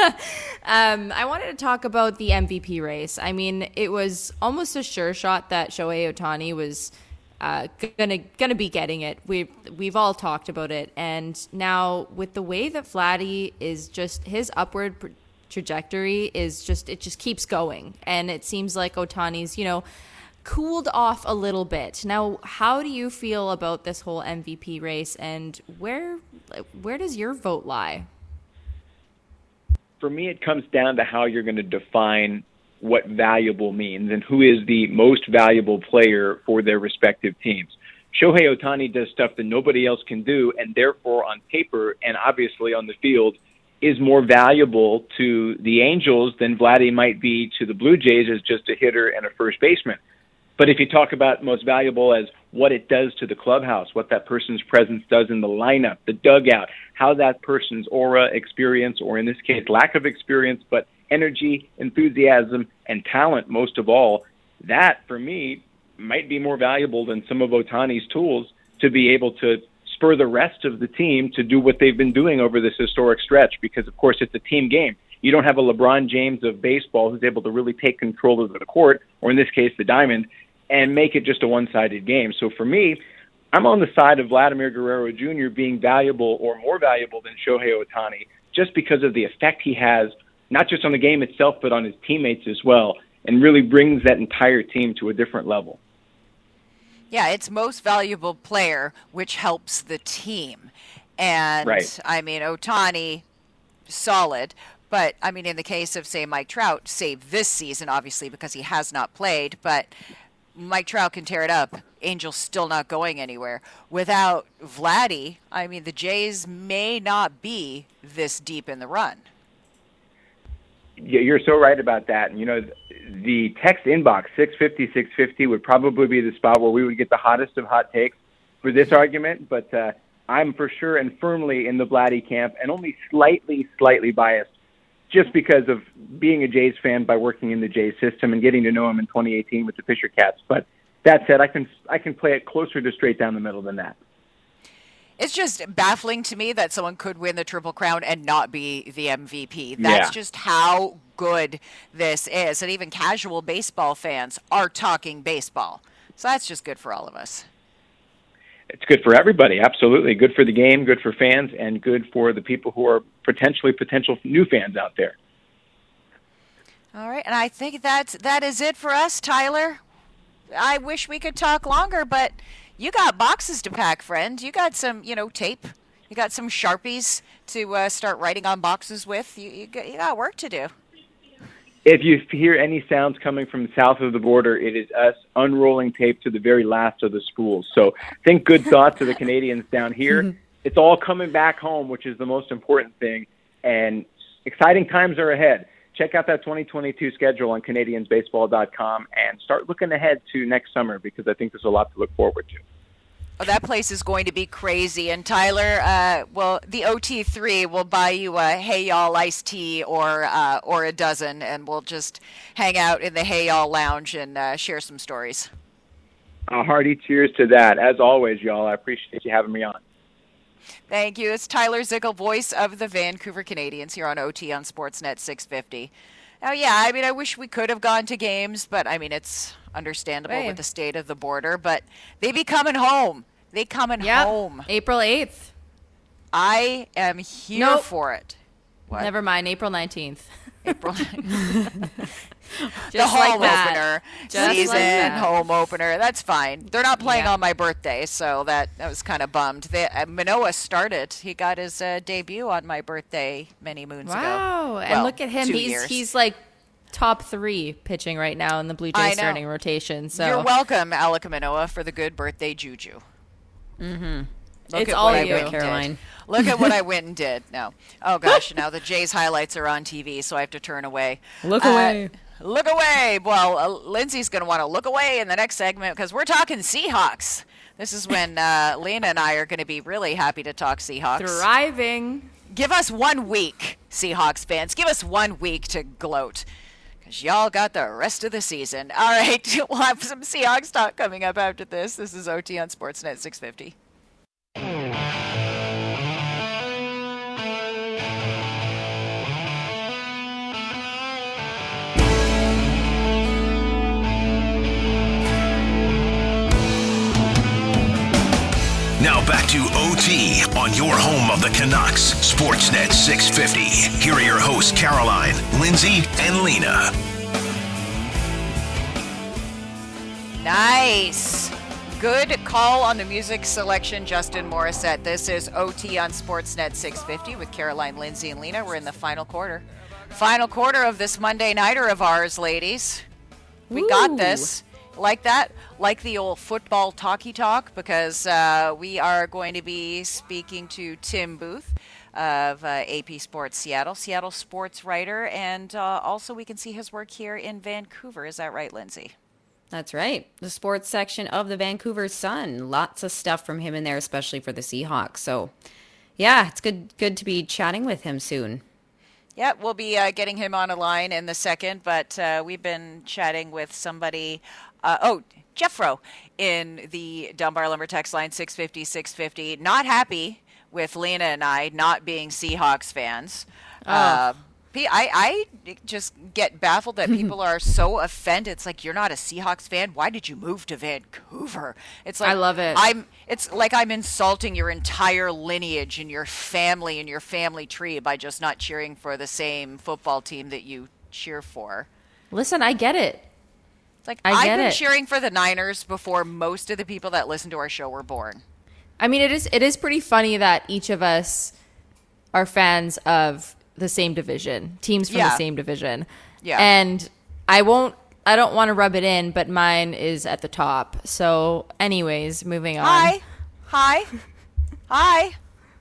um, I wanted to talk about the M V P race. I mean, it was almost a sure shot that Shohei Ohtani was uh, gonna gonna be getting it. We've we've all talked about it, and now with the way that Vladdy is just his upward pr- trajectory is just it just keeps going, and it seems like Ohtani's you know cooled off a little bit. Now, how do you feel about this whole M V P race, and where where does your vote lie? For me, it comes down to how you're going to define what valuable means and who is the most valuable player for their respective teams. Shohei Ohtani does stuff that nobody else can do, and therefore on paper and obviously on the field is more valuable to the Angels than Vladdy might be to the Blue Jays as just a hitter and a first baseman. But if you talk about most valuable as what it does to the clubhouse, what that person's presence does in the lineup, the dugout, how that person's aura, experience, or in this case, lack of experience, but energy, enthusiasm, and talent most of all, that, for me, might be more valuable than some of Ohtani's tools to be able to spur the rest of the team to do what they've been doing over this historic stretch because, of course, it's a team game. You don't have a LeBron James of baseball who's able to really take control of the court, or in this case, the diamond, and make it just a one-sided game. So for me, I'm on the side of Vladimir Guerrero Junior being valuable or more valuable than Shohei Ohtani just because of the effect he has, not just on the game itself, but on his teammates as well, and really brings that entire team to a different level. Yeah, it's most valuable player, which helps the team. And, Right. I mean, Ohtani, solid. But, I mean, in the case of, say, Mike Trout, save this season, obviously, because he has not played. But Mike Trout can tear it up. Angels still not going anywhere. Without Vladdy, I mean, the Jays may not be this deep in the run. Yeah, you're so right about that. And, you know, the text inbox, six fifty, six fifty, would probably be the spot where we would get the hottest of hot takes for this argument. But uh, I'm for sure and firmly in the Vladdy camp and only slightly, slightly biased just because of being a Jays fan by working in the Jays system and getting to know him in twenty eighteen with the Fisher Cats. But that said, I can I can play it closer to straight down the middle than that. It's just baffling to me that someone could win the Triple Crown and not be the M V P. That's Yeah. just how good this is. And even casual baseball fans are talking baseball. So that's just good for all of us. It's good for everybody, absolutely. Good for the game, good for fans, and good for the people who are potentially potential new fans out there. All right, and I think that's that is it for us, Tyler. I wish we could talk longer, but you got boxes to pack, friend. You got some, you know, tape. You got some Sharpies to uh, start writing on boxes with. You you got, you got work to do. If you hear any sounds coming from south of the border, it is us unrolling tape to the very last of the spools. So think good thoughts to the Canadians down here. It's all coming back home, which is the most important thing, and exciting times are ahead. Check out that twenty twenty-two schedule on Canadians Baseball dot com and start looking ahead to next summer because I think there's a lot to look forward to. Oh, that place is going to be crazy. And Tyler, uh, well, the O T three will buy you a Hey Y'all iced tea or uh, or a dozen, and we'll just hang out in the Hey Y'all lounge and uh, share some stories. A hearty cheers to that. As always, y'all, I appreciate you having me on. Thank you. It's Tyler Zickel, voice of the Vancouver Canadians here on O T on Sportsnet six fifty. Now, yeah, I mean, I wish we could have gone to games, but, I mean, it's understandable Right. with the state of the border, but they be coming home. They coming Yeah. home. April eighth. I am here Nope. for it. What? Never mind. April nineteenth. April. Just the like home that. opener, Just like season that. home opener. That's fine. They're not playing Yeah. on my birthday, so that, that was kind of bummed. They, uh, Manoah started. He got his uh, debut on my birthday many moons ago. Wow. And Well, look at him. two He's years. he's like top three pitching right now in the Blue I Jays know. starting rotation. So You're welcome, Alec Manoah, for the good birthday juju. Mm-hmm. Look It's at all what I you. went and did. Caroline. Look at what I went and did. No. Oh, gosh. Now the Jays highlights are on T V, so I have to turn away. Look Uh, away. Look away. Well, uh, Lindsay's going to want to look away in the next segment because we're talking Seahawks. This is when uh, Lena and I are going to be really happy to talk Seahawks. thriving. Give us one week, Seahawks fans. Give us one week to gloat. Because y'all got the rest of the season. All right. We'll have some Seahawks talk coming up after this. This is O T on Sportsnet six fifty. Now back to O T on your home of the Canucks, Sportsnet six fifty. Here are your hosts, Caroline, Lindsay, and Lena. Nice. Good call on the music selection, Justin Morissette. This is O T on Sportsnet six fifty with Caroline, Lindsay, and Lena. We're in the final quarter. Final quarter of this Monday nighter of ours, ladies. We got Woo. this. Like that? Like the old football talkie talk, because uh, we are going to be speaking to Tim Booth of uh, A P Sports Seattle, Seattle sports writer, and uh, also we can see his work here in Vancouver. Is that right, Lindsay? That's right. The sports section of the Vancouver Sun. Lots of stuff from him in there, especially for the Seahawks. So, yeah, it's good good to be chatting with him soon. Yeah, we'll be uh, getting him on a line in the second, but uh, we've been chatting with somebody. Uh, oh, Jeffro in the Dunbar Lumber text line six fifty, six fifty. Not happy with Lena and I not being Seahawks fans. Oh. Uh, P- I, I just get baffled that people are so offended. It's like, you're not a Seahawks fan. Why did you move to Vancouver? It's like I love it. I'm. It's like I'm insulting your entire lineage and your family and your family tree by just not cheering for the same football team that you cheer for. Listen, I get it. It's like I I've get been it. cheering for the Niners before most of the people that listen to our show were born. I mean, it is it is pretty funny that each of us are fans of the same division, teams from Yeah. the same division. Yeah. And I won't, I don't want to rub it in, but mine is at the top. So, anyways, moving on. Hi, hi, hi.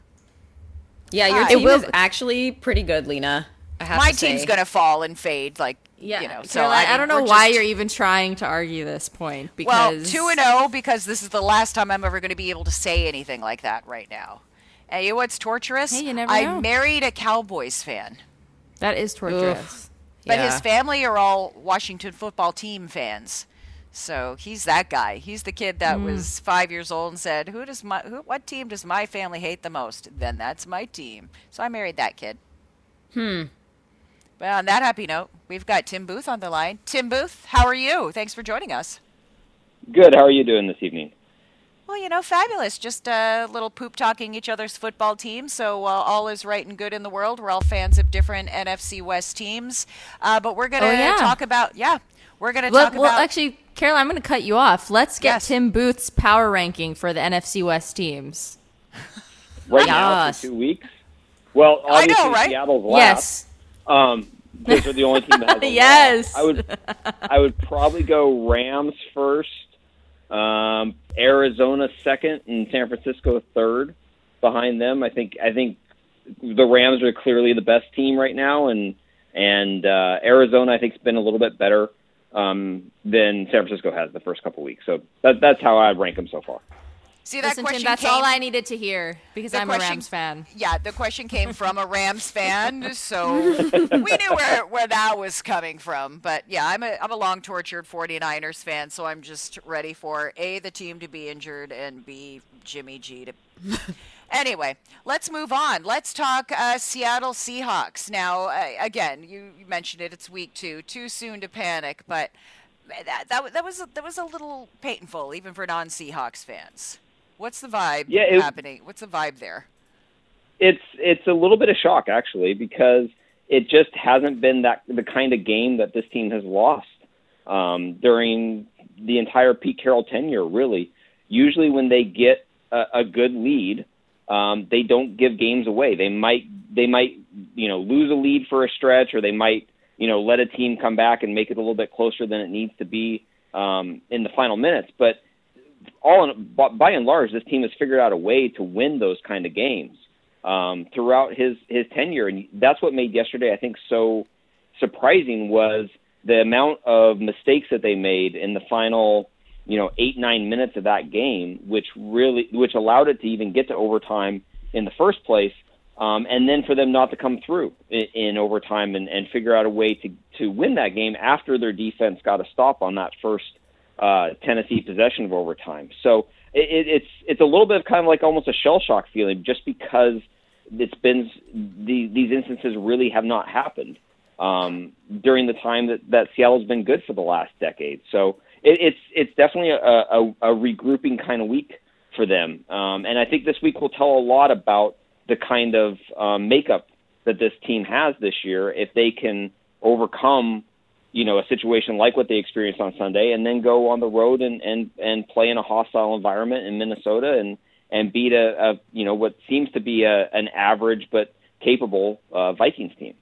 Yeah, your Hi. team It will- is actually pretty good, Lena. I have My to team's say. gonna fall and fade, like Yeah. you know. So Caroline, I, I, mean, don't know we're why just- you're even trying to argue this point Well, because two and zero because this is the last time I'm ever going to be able to say anything like that right now. And you know what's torturous? Hey, you never I know. married a Cowboys fan, that is torturous. but Yeah. his family are all Washington football team fans. So he's that guy. He's the kid that Mm. was five years old and said, "Who does my who, what team does my family hate the most? Then that's my team." So I married that kid. Hmm. Well, on that happy note, we've got Tim Booth on the line. Tim Booth, how are you? Thanks for joining us. Good. How are you doing this evening? Well, you know, fabulous. Just a little poop talking each other's football teams. So uh, all is right and good in the world. We're all fans of different N F C West teams. Uh, but we're going to Oh, yeah. talk about, yeah, we're going to Well, talk well, about. actually, Carol, I'm going to cut you off. Let's get Yes. Tim Booth's power ranking for the N F C West teams. Right now Yes. for two weeks. Well, I know, obviously right? Seattle's last. Yes. Um, those are the only team that has a loss. Yes. I would, I would probably go Rams first, um, Arizona second, and San Francisco third behind them. I think, I think the Rams are clearly the best team right now, and and uh, Arizona I think has been a little bit better um, than San Francisco has the first couple weeks. So that, that's how I'd rank them so far. See, that Listen, question Tim, that's came, all I needed to hear because the I'm question- a Rams fan. Yeah, the question came from a Rams fan, so we knew where, where that was coming from. But yeah, I'm a I'm a long tortured 49ers fan, so I'm just ready for A, the team to be injured, and B, Jimmy G to. Anyway, let's move on. Let's talk uh, Seattle Seahawks. Now, uh, again, you, you mentioned it. It's week two. Too soon to panic, but that that, that was that was a little painful, even for non-Seahawks fans. What's the vibe Yeah, it- happening? What's the vibe there? It's it's a little bit of shock actually because it just hasn't been that the kind of game that this team has lost um, during the entire Pete Carroll tenure. Really, usually when they get a, a good lead, um, they don't give games away. They might they might you know lose a lead for a stretch, or they might you know let a team come back and make it a little bit closer than it needs to be um, in the final minutes. But all in, by and large, this team has figured out a way to win those kind of games um, throughout his, his tenure. And that's what made yesterday, I think, so surprising was the amount of mistakes that they made in the final, you know, eight, nine minutes of that game, which really, which allowed it to even get to overtime in the first place. Um, and then for them not to come through in, in overtime and, and figure out a way to, to win that game after their defense got a stop on that first Uh, Tennessee possession of overtime. So it, it's it's a little bit of kind of like almost a shell shock feeling, just because it's been the, these instances really have not happened um, during the time that, that Seattle's been good for the last decade. So it, it's it's definitely a, a, a regrouping kind of week for them, um, and I think this week will tell a lot about the kind of um, makeup that this team has this year if they can overcome you know, a situation like what they experienced on Sunday, and then go on the road and, and, and play in a hostile environment in Minnesota and, and beat a, a, you know, what seems to be a, an average but capable uh, Vikings team.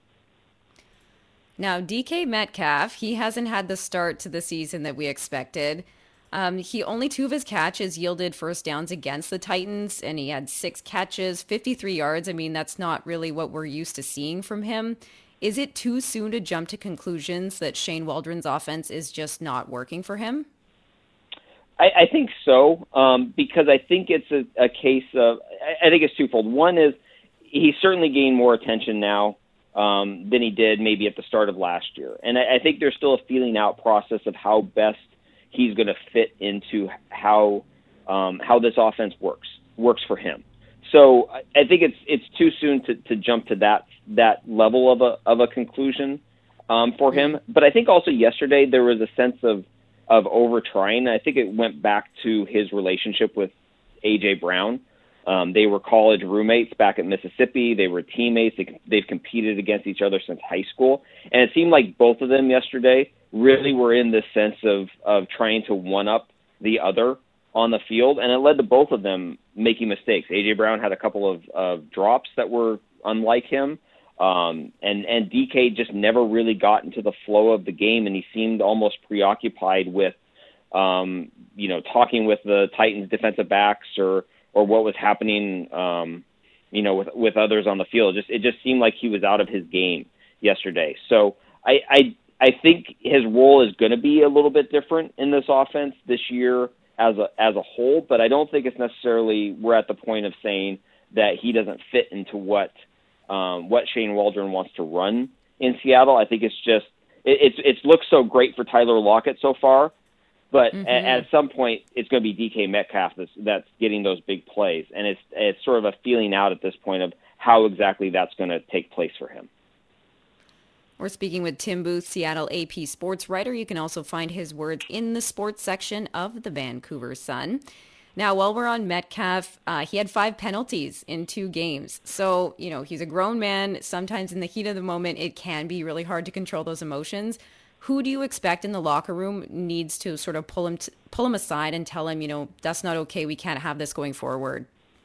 Now, D K Metcalf, he hasn't had the start to the season that we expected. Um, he only two of his catches yielded first downs against the Titans, and he had six catches, fifty-three yards. I mean, that's not really what we're used to seeing from him. Is it too soon to jump to conclusions that Shane Waldron's offense is just not working for him? I, I think so, um, because I think it's a, a case of, I, I think it's twofold. One is he's certainly gained more attention now um, than he did maybe at the start of last year. And I, I think there's still a feeling out process of how best he's going to fit into how um, how this offense works, works for him. So I, I think it's it's too soon to, to jump to that that level of a of a conclusion um, for him. But I think also yesterday there was a sense of of over trying. I think it went back to his relationship with A J Brown. Um, they were college roommates back at Mississippi. They were teammates. They, they've competed against each other since high school. And it seemed like both of them yesterday really were in this sense of, of trying to one-up the other on the field. And it led to both of them making mistakes. A J Brown had a couple of, of drops that were unlike him. Um, and, and D K just never really got into the flow of the game, and he seemed almost preoccupied with, um, you know, talking with the Titans defensive backs or, or what was happening, um, you know, with, with others on the field. Just, it just seemed like he was out of his game yesterday. So I, I, I think his role is going to be a little bit different in this offense this year as a, as a whole, but I don't think it's necessarily, we're at the point of saying that he doesn't fit into what, Um, what Shane Waldron wants to run in Seattle. I think it's just it, it's it's looked so great for Tyler Lockett so far But Mm-hmm. at, at some point, it's going to be D K Metcalf that's, that's getting those big plays, and it's it's sort of a feeling out at this point of how exactly that's going to take place for him. We're speaking with Tim Booth, Seattle A P sports writer. You can also find his words in the sports section of the Vancouver Sun. Now, while we're on Metcalf, uh, he had five penalties in two games. So, you know, he's a grown man. Sometimes in the heat of the moment, it can be really hard to control those emotions. Who do you expect in the locker room needs to sort of pull him t- pull him aside and tell him, you know, that's not okay. We can't have this going forward.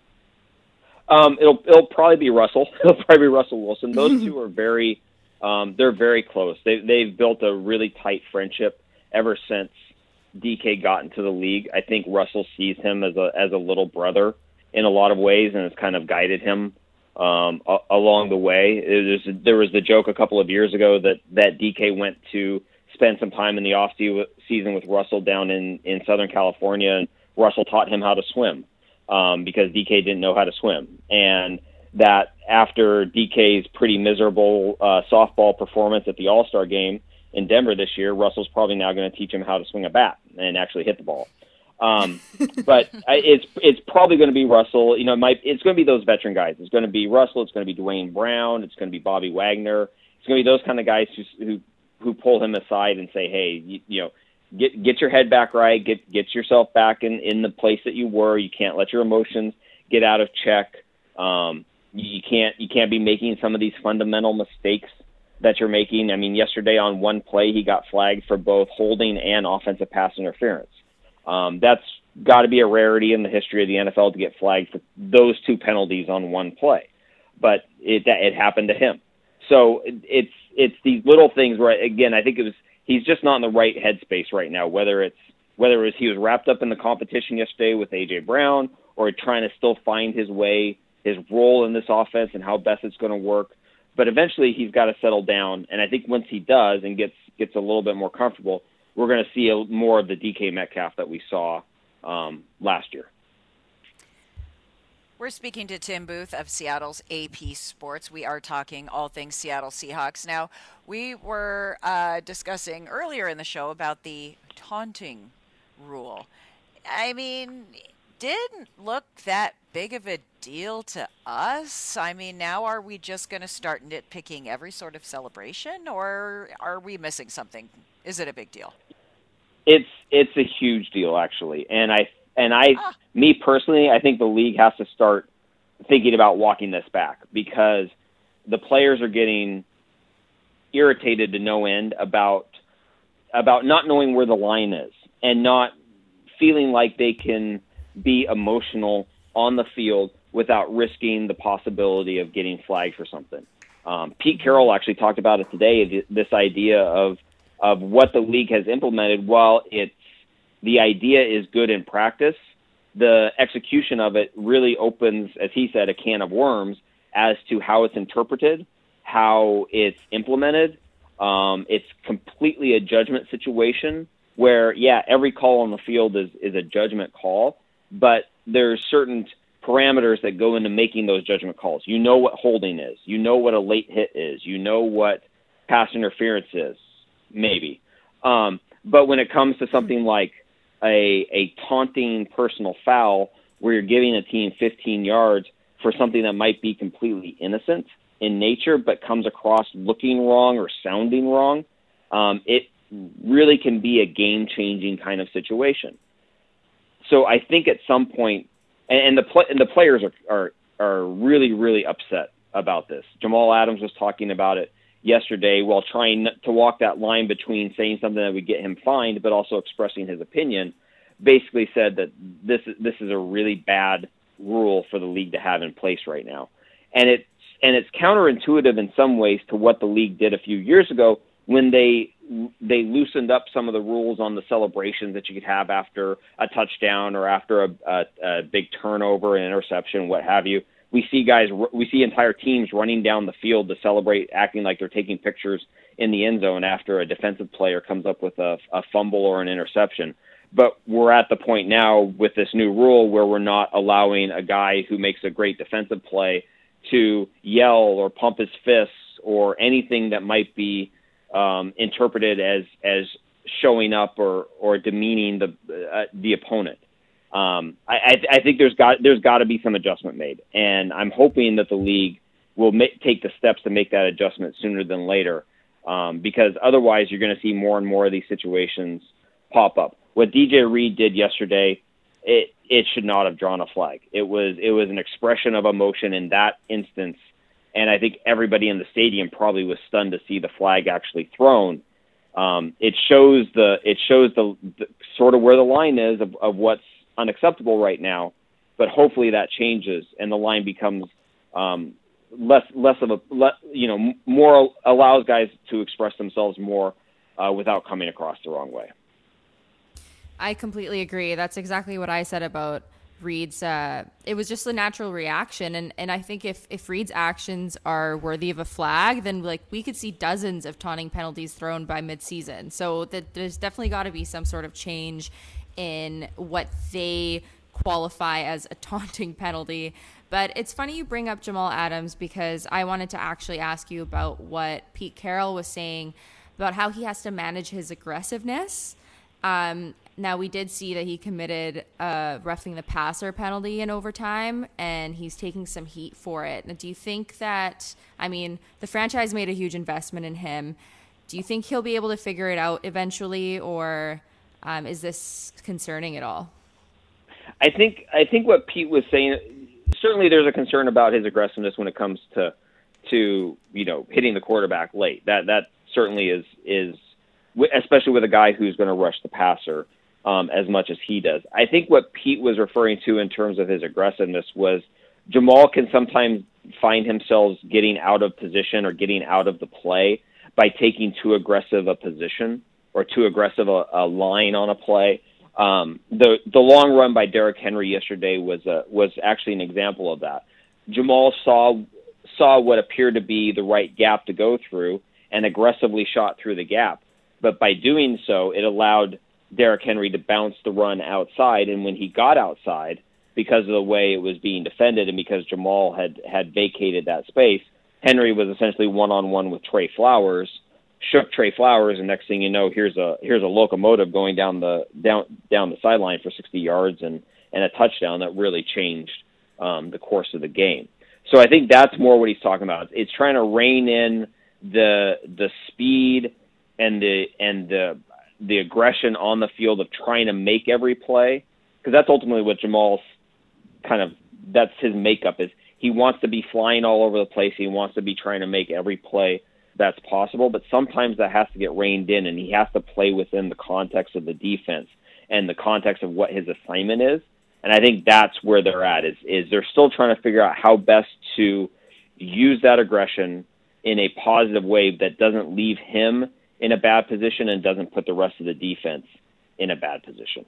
Um, it'll it'll probably be Russell. It'll probably be Russell Wilson. Those two are very um, they're very close. They they've built a really tight friendship ever since D K got into the league. I think Russell sees him as a as a little brother in a lot of ways, and has kind of guided him um, a, along the way. It was, there was the joke a couple of years ago that, that D K went to spend some time in the off season with Russell down in, in Southern California, and Russell taught him how to swim um, because D K didn't know how to swim. And that after D K's pretty miserable uh, softball performance at the All-Star game in Denver this year, Russell's probably now going to teach him how to swing a bat and actually hit the ball. Um, but I, it's it's probably going to be Russell. You know, it might, it's going to be those veteran guys. It's going to be Russell. It's going to be Dwayne Brown. It's going to be Bobby Wagner. It's going to be those kind of guys who who, who pull him aside and say, hey, you, you know, get get your head back right. Get get yourself back in, in the place that you were. You can't let your emotions get out of check. Um, you can't you can't be making some of these fundamental mistakes that you're making. I mean, yesterday on one play, he got flagged for both holding and offensive pass interference. Um, that's got to be a rarity in the history of the N F L to get flagged for those two penalties on one play. But it it happened to him. So it's it's these little things where, again, I think it was he's just not in the right headspace right now, whether it's whether it was he was wrapped up in the competition yesterday with A J Brown or trying to still find his way, his role in this offense and how best it's going to work. But eventually he's got to settle down, and I think once he does and gets gets a little bit more comfortable, we're going to see a, more of the D K Metcalf that we saw um, last year. We're speaking to Tim Booth of Seattle's A P Sports. We are talking all things Seattle Seahawks. Now, we were uh, discussing earlier in the show about the taunting rule. I mean, didn't look that big of a deal to us. I mean, now are we just going to start nitpicking every sort of celebration, or are we missing something? Is it a big deal? It's it's a huge deal, actually, and I and I ah. me personally, I think the league has to start thinking about walking this back because the players are getting irritated to no end about about not knowing where the line is and not feeling like they can be emotional on the field without risking the possibility of getting flagged for something. Um, Pete Carroll actually talked about it today, this idea of of what the league has implemented. While it's the idea is good in practice, the execution of it really opens, as he said, a can of worms as to how it's interpreted, how it's implemented. Um, it's completely a judgment situation where, yeah, every call on the field is, is a judgment call, but there's certain parameters that go into making those judgment calls. You know what holding is. You know what a late hit is. You know what pass interference is, maybe. Um, but when it comes to something like a, a taunting personal foul where you're giving a team fifteen yards for something that might be completely innocent in nature but comes across looking wrong or sounding wrong, um, it really can be a game-changing kind of situation. So I think at some point, and the pl- and the players are, are are really, really upset about this. Jamal Adams was talking about it yesterday while trying to walk that line between saying something that would get him fined but also expressing his opinion, basically said that this, this is a really bad rule for the league to have in place right now. And it's, and it's counterintuitive in some ways to what the league did a few years ago when they they loosened up some of the rules on the celebrations that you could have after a touchdown or after a, a, a big turnover, an interception, what have you. We see guys, we see entire teams running down the field to celebrate, acting like they're taking pictures in the end zone after a defensive player comes up with a, a fumble or an interception. But we're at the point now with this new rule where we're not allowing a guy who makes a great defensive play to yell or pump his fists or anything that might be Um, interpreted as as showing up or or demeaning the uh, the opponent. Um, I, I, I think there's got there's got to be some adjustment made, and I'm hoping that the league will make, take the steps to make that adjustment sooner than later, um, because otherwise you're going to see more and more of these situations pop up. What D J Reed did yesterday, it it should not have drawn a flag. It was it was an expression of emotion in that instance, and I think everybody in the stadium probably was stunned to see the flag actually thrown. Um, it shows the it shows the, the sort of where the line is of, of what's unacceptable right now, but hopefully that changes and the line becomes um, less less of a less, you know more allows guys to express themselves more uh, without coming across the wrong way. I completely agree. That's exactly what I said about Reed's. Uh, it was just a natural reaction, and and I think if if Reed's actions are worthy of a flag, then like we could see dozens of taunting penalties thrown by midseason. So that there's definitely got to be some sort of change in what they qualify as a taunting penalty. But it's funny you bring up Jamal Adams, because I wanted to actually ask you about what Pete Carroll was saying about how he has to manage his aggressiveness. Um, now, we did see that he committed uh, roughing the passer penalty in overtime, and he's taking some heat for it. Now, do you think that, I mean, the franchise made a huge investment in him. Do you think he'll be able to figure it out eventually, or Um, is this concerning at all? I think I think what Pete was saying, certainly there's a concern about his aggressiveness when it comes to to you know hitting the quarterback late. That that certainly is is especially with a guy who's going to rush the passer um, as much as he does. I think what Pete was referring to in terms of his aggressiveness was Jamal can sometimes find himself getting out of position or getting out of the play by taking too aggressive a position or too aggressive a, a line on a play. Um, the the long run by Derrick Henry yesterday was a, was actually an example of that. Jamal saw saw what appeared to be the right gap to go through and aggressively shot through the gap. But by doing so, it allowed Derrick Henry to bounce the run outside. And when he got outside, because of the way it was being defended and because Jamal had, had vacated that space, Henry was essentially one-on-one with Trey Flowers, shook Trey Flowers, and next thing you know, here's a here's a locomotive going down the down down the sideline for sixty yards and, and a touchdown that really changed um, the course of the game. So I think that's more what he's talking about. It's trying to rein in the the speed and the and the the aggression on the field of trying to make every play, because that's ultimately what Jamal's kind of that's his makeup is. He wants to be flying all over the place. He wants to be trying to make every play that's possible, but sometimes that has to get reined in, and he has to play within the context of the defense and the context of what his assignment is. And I think that's where they're at, is, is they're still trying to figure out how best to use that aggression in a positive way that doesn't leave him in a bad position and doesn't put the rest of the defense in a bad position.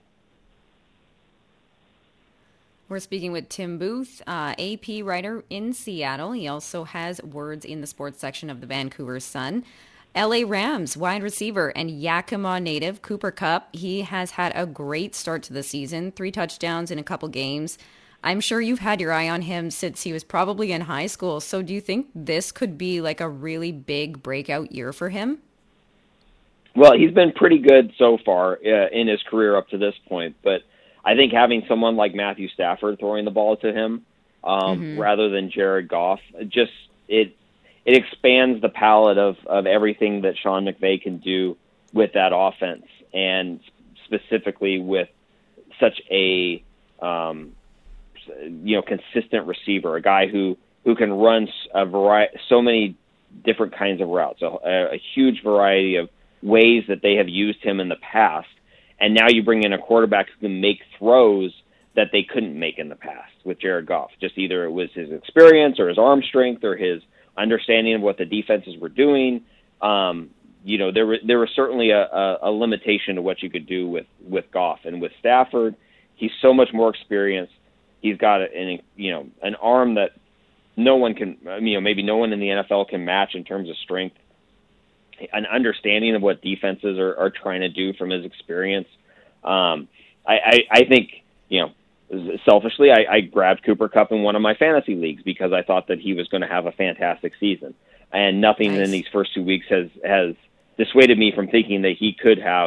We're speaking with Tim Booth, uh, A P writer in Seattle. He also has words in the sports section of the Vancouver Sun. L A Rams wide receiver and Yakima native Cooper Kupp. He has had a great start to the season, three touchdowns in a couple games. I'm sure you've had your eye on him since he was probably in high school. So do you think this could be like a really big breakout year for him? Well, he's been pretty good so far uh, in his career up to this point, but I think having someone like Matthew Stafford throwing the ball to him um, mm-hmm. rather than Jared Goff, just it it expands the palette of, of everything that Sean McVay can do with that offense, and specifically with such a um, you know consistent receiver, a guy who, who can run a variety, so many different kinds of routes, a, a huge variety of ways that they have used him in the past. And now you bring in a quarterback who can make throws that they couldn't make in the past with Jared Goff. Just either it was his experience or his arm strength or his understanding of what the defenses were doing. Um, you know, there was, there was certainly a, a, a limitation to what you could do with, with Goff. And with Stafford, he's so much more experienced. He's got an, you know, an arm that no one can, you know, maybe no one in the N F L can match in terms of strength. An understanding of what defenses are, are trying to do from his experience. Um, I, I, I think, you know, selfishly, I, I grabbed Cooper Kupp in one of my fantasy leagues because I thought that he was going to have a fantastic season. And nothing nice. in these first two weeks has, has dissuaded me from thinking that he could have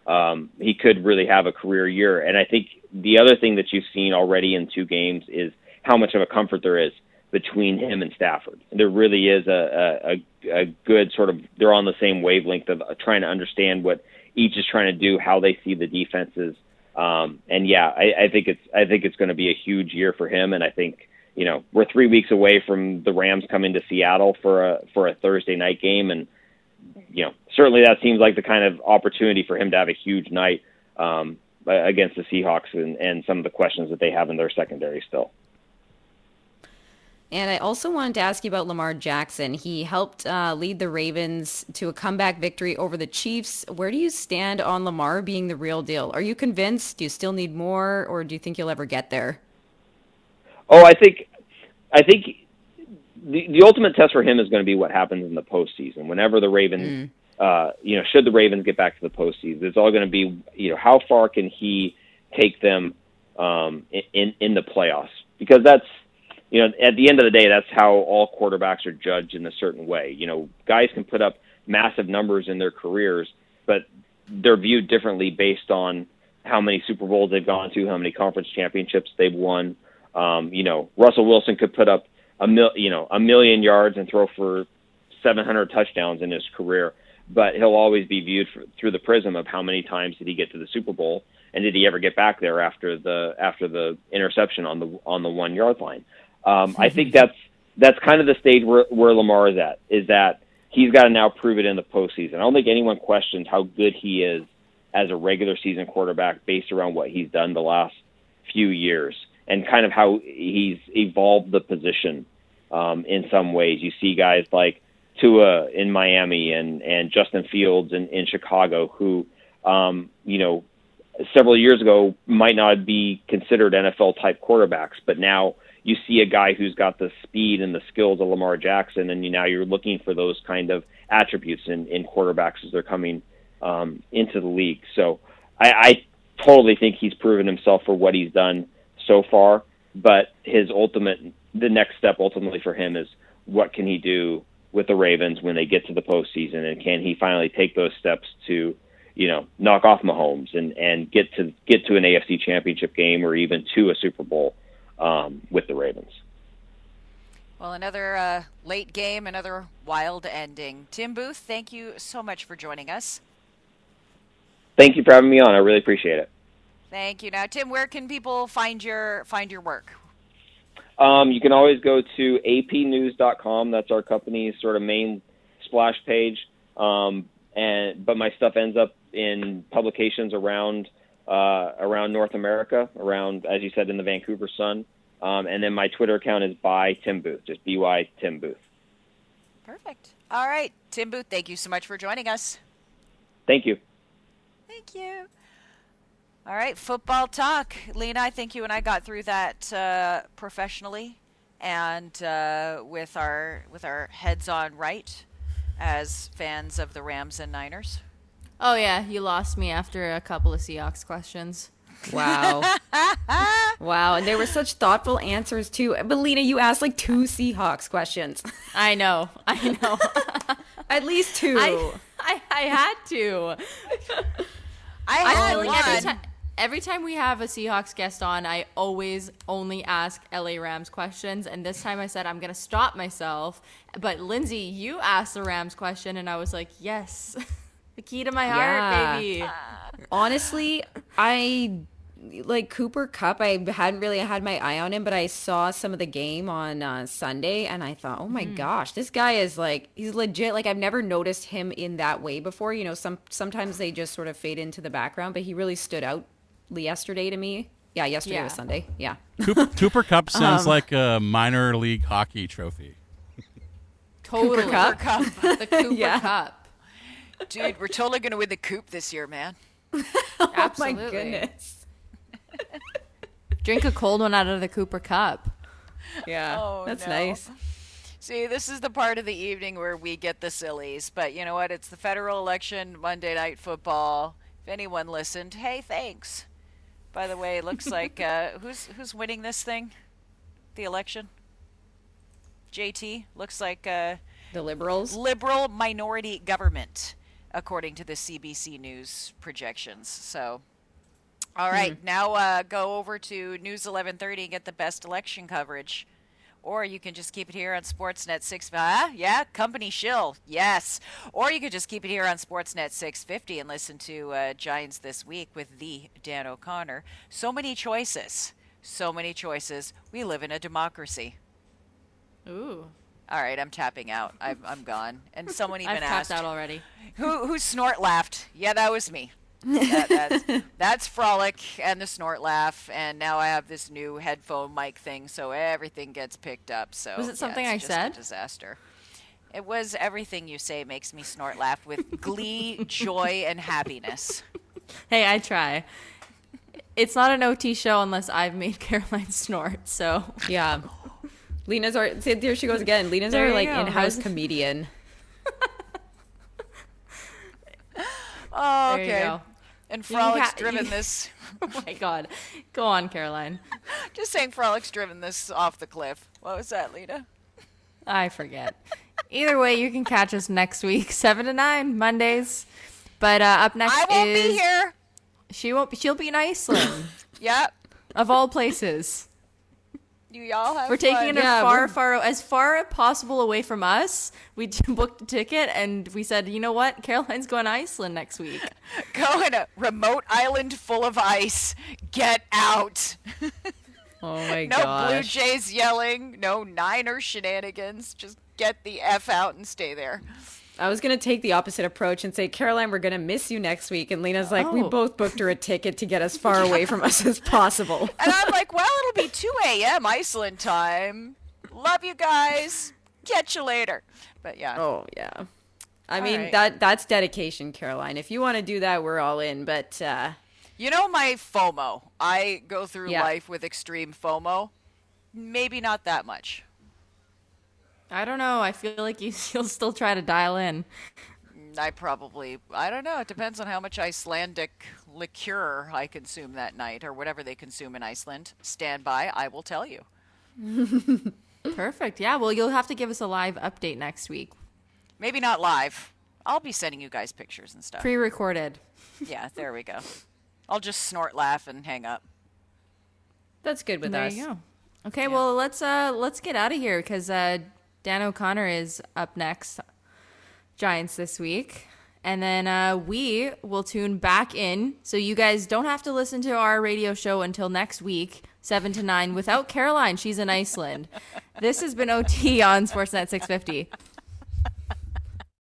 um, he could really have a career year. And I think the other thing that you've seen already in two games is how much of a comfort there is between him and Stafford. There really is a, a, a good sort of, they're on the same wavelength of trying to understand what each is trying to do, how they see the defenses. Um, and yeah, I, I think it's, I think it's going to be a huge year for him. And I think, you know, we're three weeks away from the Rams coming to Seattle for a, for a Thursday night game. And, you know, certainly that seems like the kind of opportunity for him to have a huge night, um, against the Seahawks and, and some of the questions that they have in their secondary still. And I also wanted to ask you about Lamar Jackson. He helped uh, lead the Ravens to a comeback victory over the Chiefs. Where do you stand on Lamar being the real deal? Are you convinced? Do you still need more, or do you think you'll ever get there? Oh, I think, I think the, the ultimate test for him is going to be what happens in the postseason. Whenever the Ravens, mm. uh, you know, should the Ravens get back to the postseason, it's all going to be, you know, how far can he take them um, in in the playoffs? Because that's, you know, at the end of the day, that's how all quarterbacks are judged in a certain way. You know, guys can put up massive numbers in their careers, but they're viewed differently based on how many Super Bowls they've gone to, how many conference championships they've won. Um, you know, Russell Wilson could put up a mil, you know, a million yards and throw for seven hundred touchdowns in his career, but he'll always be viewed for, through the prism of how many times did he get to the Super Bowl, and did he ever get back there after the after the interception on the on the one yard line. Um, I think that's that's kind of the stage where, where Lamar is at, is that he's got to now prove it in the postseason. I don't think anyone questions how good he is as a regular season quarterback based around what he's done the last few years and kind of how he's evolved the position um, in some ways. You see guys like Tua in Miami and, and Justin Fields in, in Chicago who, um, you know, several years ago might not be considered N F L-type quarterbacks, but now you see a guy who's got the speed and the skills of Lamar Jackson, and you, now you're looking for those kind of attributes in, in quarterbacks as they're coming um, into the league. So I, I totally think he's proven himself for what he's done so far, but his ultimate, the next step ultimately for him is what can he do with the Ravens when they get to the postseason, and can he finally take those steps to, you know, knock off Mahomes and, and get to get to an A F C championship game or even to a Super Bowl um, with the Ravens. Well, another uh, late game, another wild ending. Tim Booth, thank you so much for joining us. Thank you for having me on. I really appreciate it. Thank you. Now, Tim, where can people find your find your work? Um, you can always go to A P news dot com. That's our company's sort of main splash page. Um, and but my stuff ends up in publications around uh, around North America, around, as you said, in the Vancouver Sun. Um, and then my Twitter account is by Tim Booth, just B Y Tim Booth. Perfect. All right, Tim Booth, thank you so much for joining us. Thank you. Thank you. All right, football talk. Lena, I think you and I got through that uh, professionally and uh, with our with our heads on right as fans of the Rams and Niners. Oh, yeah, you lost me after a couple of Seahawks questions. Wow. Wow, and they were such thoughtful answers, too. But, Lena, you asked, like, two Seahawks questions. I know. I know. At least two. I, I, I had to. I had I feel one. like every, time, every time we have a Seahawks guest on, I always only ask L A Rams questions. And this time I said I'm going to stop myself. But, Lindsay, you asked the Rams question, and I was like, yes. The key to my heart, Yeah. baby. Honestly, I like Cooper Kupp. I hadn't really had my eye on him, but I saw some of the game on uh, Sunday, and I thought, oh my mm. gosh, this guy is like, he's legit. Like, I've never noticed him in that way before. You know, some sometimes they just sort of fade into the background, but he really stood out yesterday to me. Yeah, yesterday Yeah. was Sunday. Yeah. Cooper, Cooper Kupp sounds Um, like a minor league hockey trophy. Totally. Cooper Kupp? Cup. The Cooper Yeah. Cup. Dude, we're totally going to win the Coop this year, man. Oh my Absolutely. goodness. Drink a cold one out of the Cooper Cup. Yeah, Oh, that's no. nice. See, this is the part of the evening where we get the sillies. But you know what? It's the federal election, Monday Night Football. If anyone listened, hey, thanks. By the way, it looks like uh, who's who's winning this thing? The election? J T? Looks like uh, The Liberals. liberal minority government. according to the C B C News projections. So, all right, mm-hmm. now uh, go over to News eleven thirty and get the best election coverage. Or you can just keep it here on Sportsnet six fifty. Ah, yeah, company shill. Yes. Or you could just keep it here on Sportsnet six fifty and listen to uh, Giants This Week with the Dan O'Connor. So many choices. So many choices. We live in a democracy. Ooh. All right, I'm tapping out. I'm, I'm gone. And someone even I've asked. tapped out already. Who, who snort laughed? Yeah, that was me. that, that's, that's Frolic and the snort laugh, and now I have this new headphone mic thing, so everything gets picked up. So was it something yeah, I just said? A disaster. It was everything you say makes me snort laugh with glee, joy, and happiness. Hey, I try. It's not an O T show unless I've made Caroline snort. So yeah, Lena's our. See, there she goes again. Lena's there our like go. in-house comedian. Oh, okay. There you go. And Frolic's ca- driven you... this. Oh my God. Go on, Caroline. Just saying Frolic's driven this off the cliff. What was that, Lena? I forget. Either way, you can catch us next week, seven to nine, Mondays. But uh, up next I won't is... be here. She won't be, she'll be in Iceland. Yep. Of all places. You y'all have We're taking fun. it Yeah, far, we're- far, as far as possible away from us. We booked a ticket and we said, you know what? Caroline's going to Iceland next week. Go in a remote island full of ice. Get out. Oh my no gosh. Blue Jays yelling. No Niner shenanigans. Just get the F out and stay there. I was going to take the opposite approach and say, Caroline, we're going to miss you next week. And Lena's like, we Oh. both booked her a ticket to get as far away from us as possible. And I'm like, well, it'll be two a.m. Iceland time. Love you guys. Catch you later. But yeah. Oh, yeah. I All mean, right. that that's dedication, Caroline. If you want to do that, we're all in. But uh, You know my FOMO. I go through Yeah. life with extreme FOMO. Maybe not that much. I don't know. I feel like you, you'll still try to dial in. I probably, I don't know. It depends on how much Icelandic liqueur I consume that night or whatever they consume in Iceland. Stand by. I will tell you. Perfect. Yeah, well, you'll have to give us a live update next week. Maybe not live. I'll be sending you guys pictures and stuff. Pre-recorded. Yeah, there we go. I'll just snort, laugh, and hang up. that's good with There us. you go. Okay, well, let's uh let's get out of here because uh, Dan O'Connor is up next. Giants this week. And then uh, we will tune back in. So you guys don't have to listen to our radio show until next week, seven to nine, without Caroline. She's in Iceland. This has been O T on Sportsnet six fifty.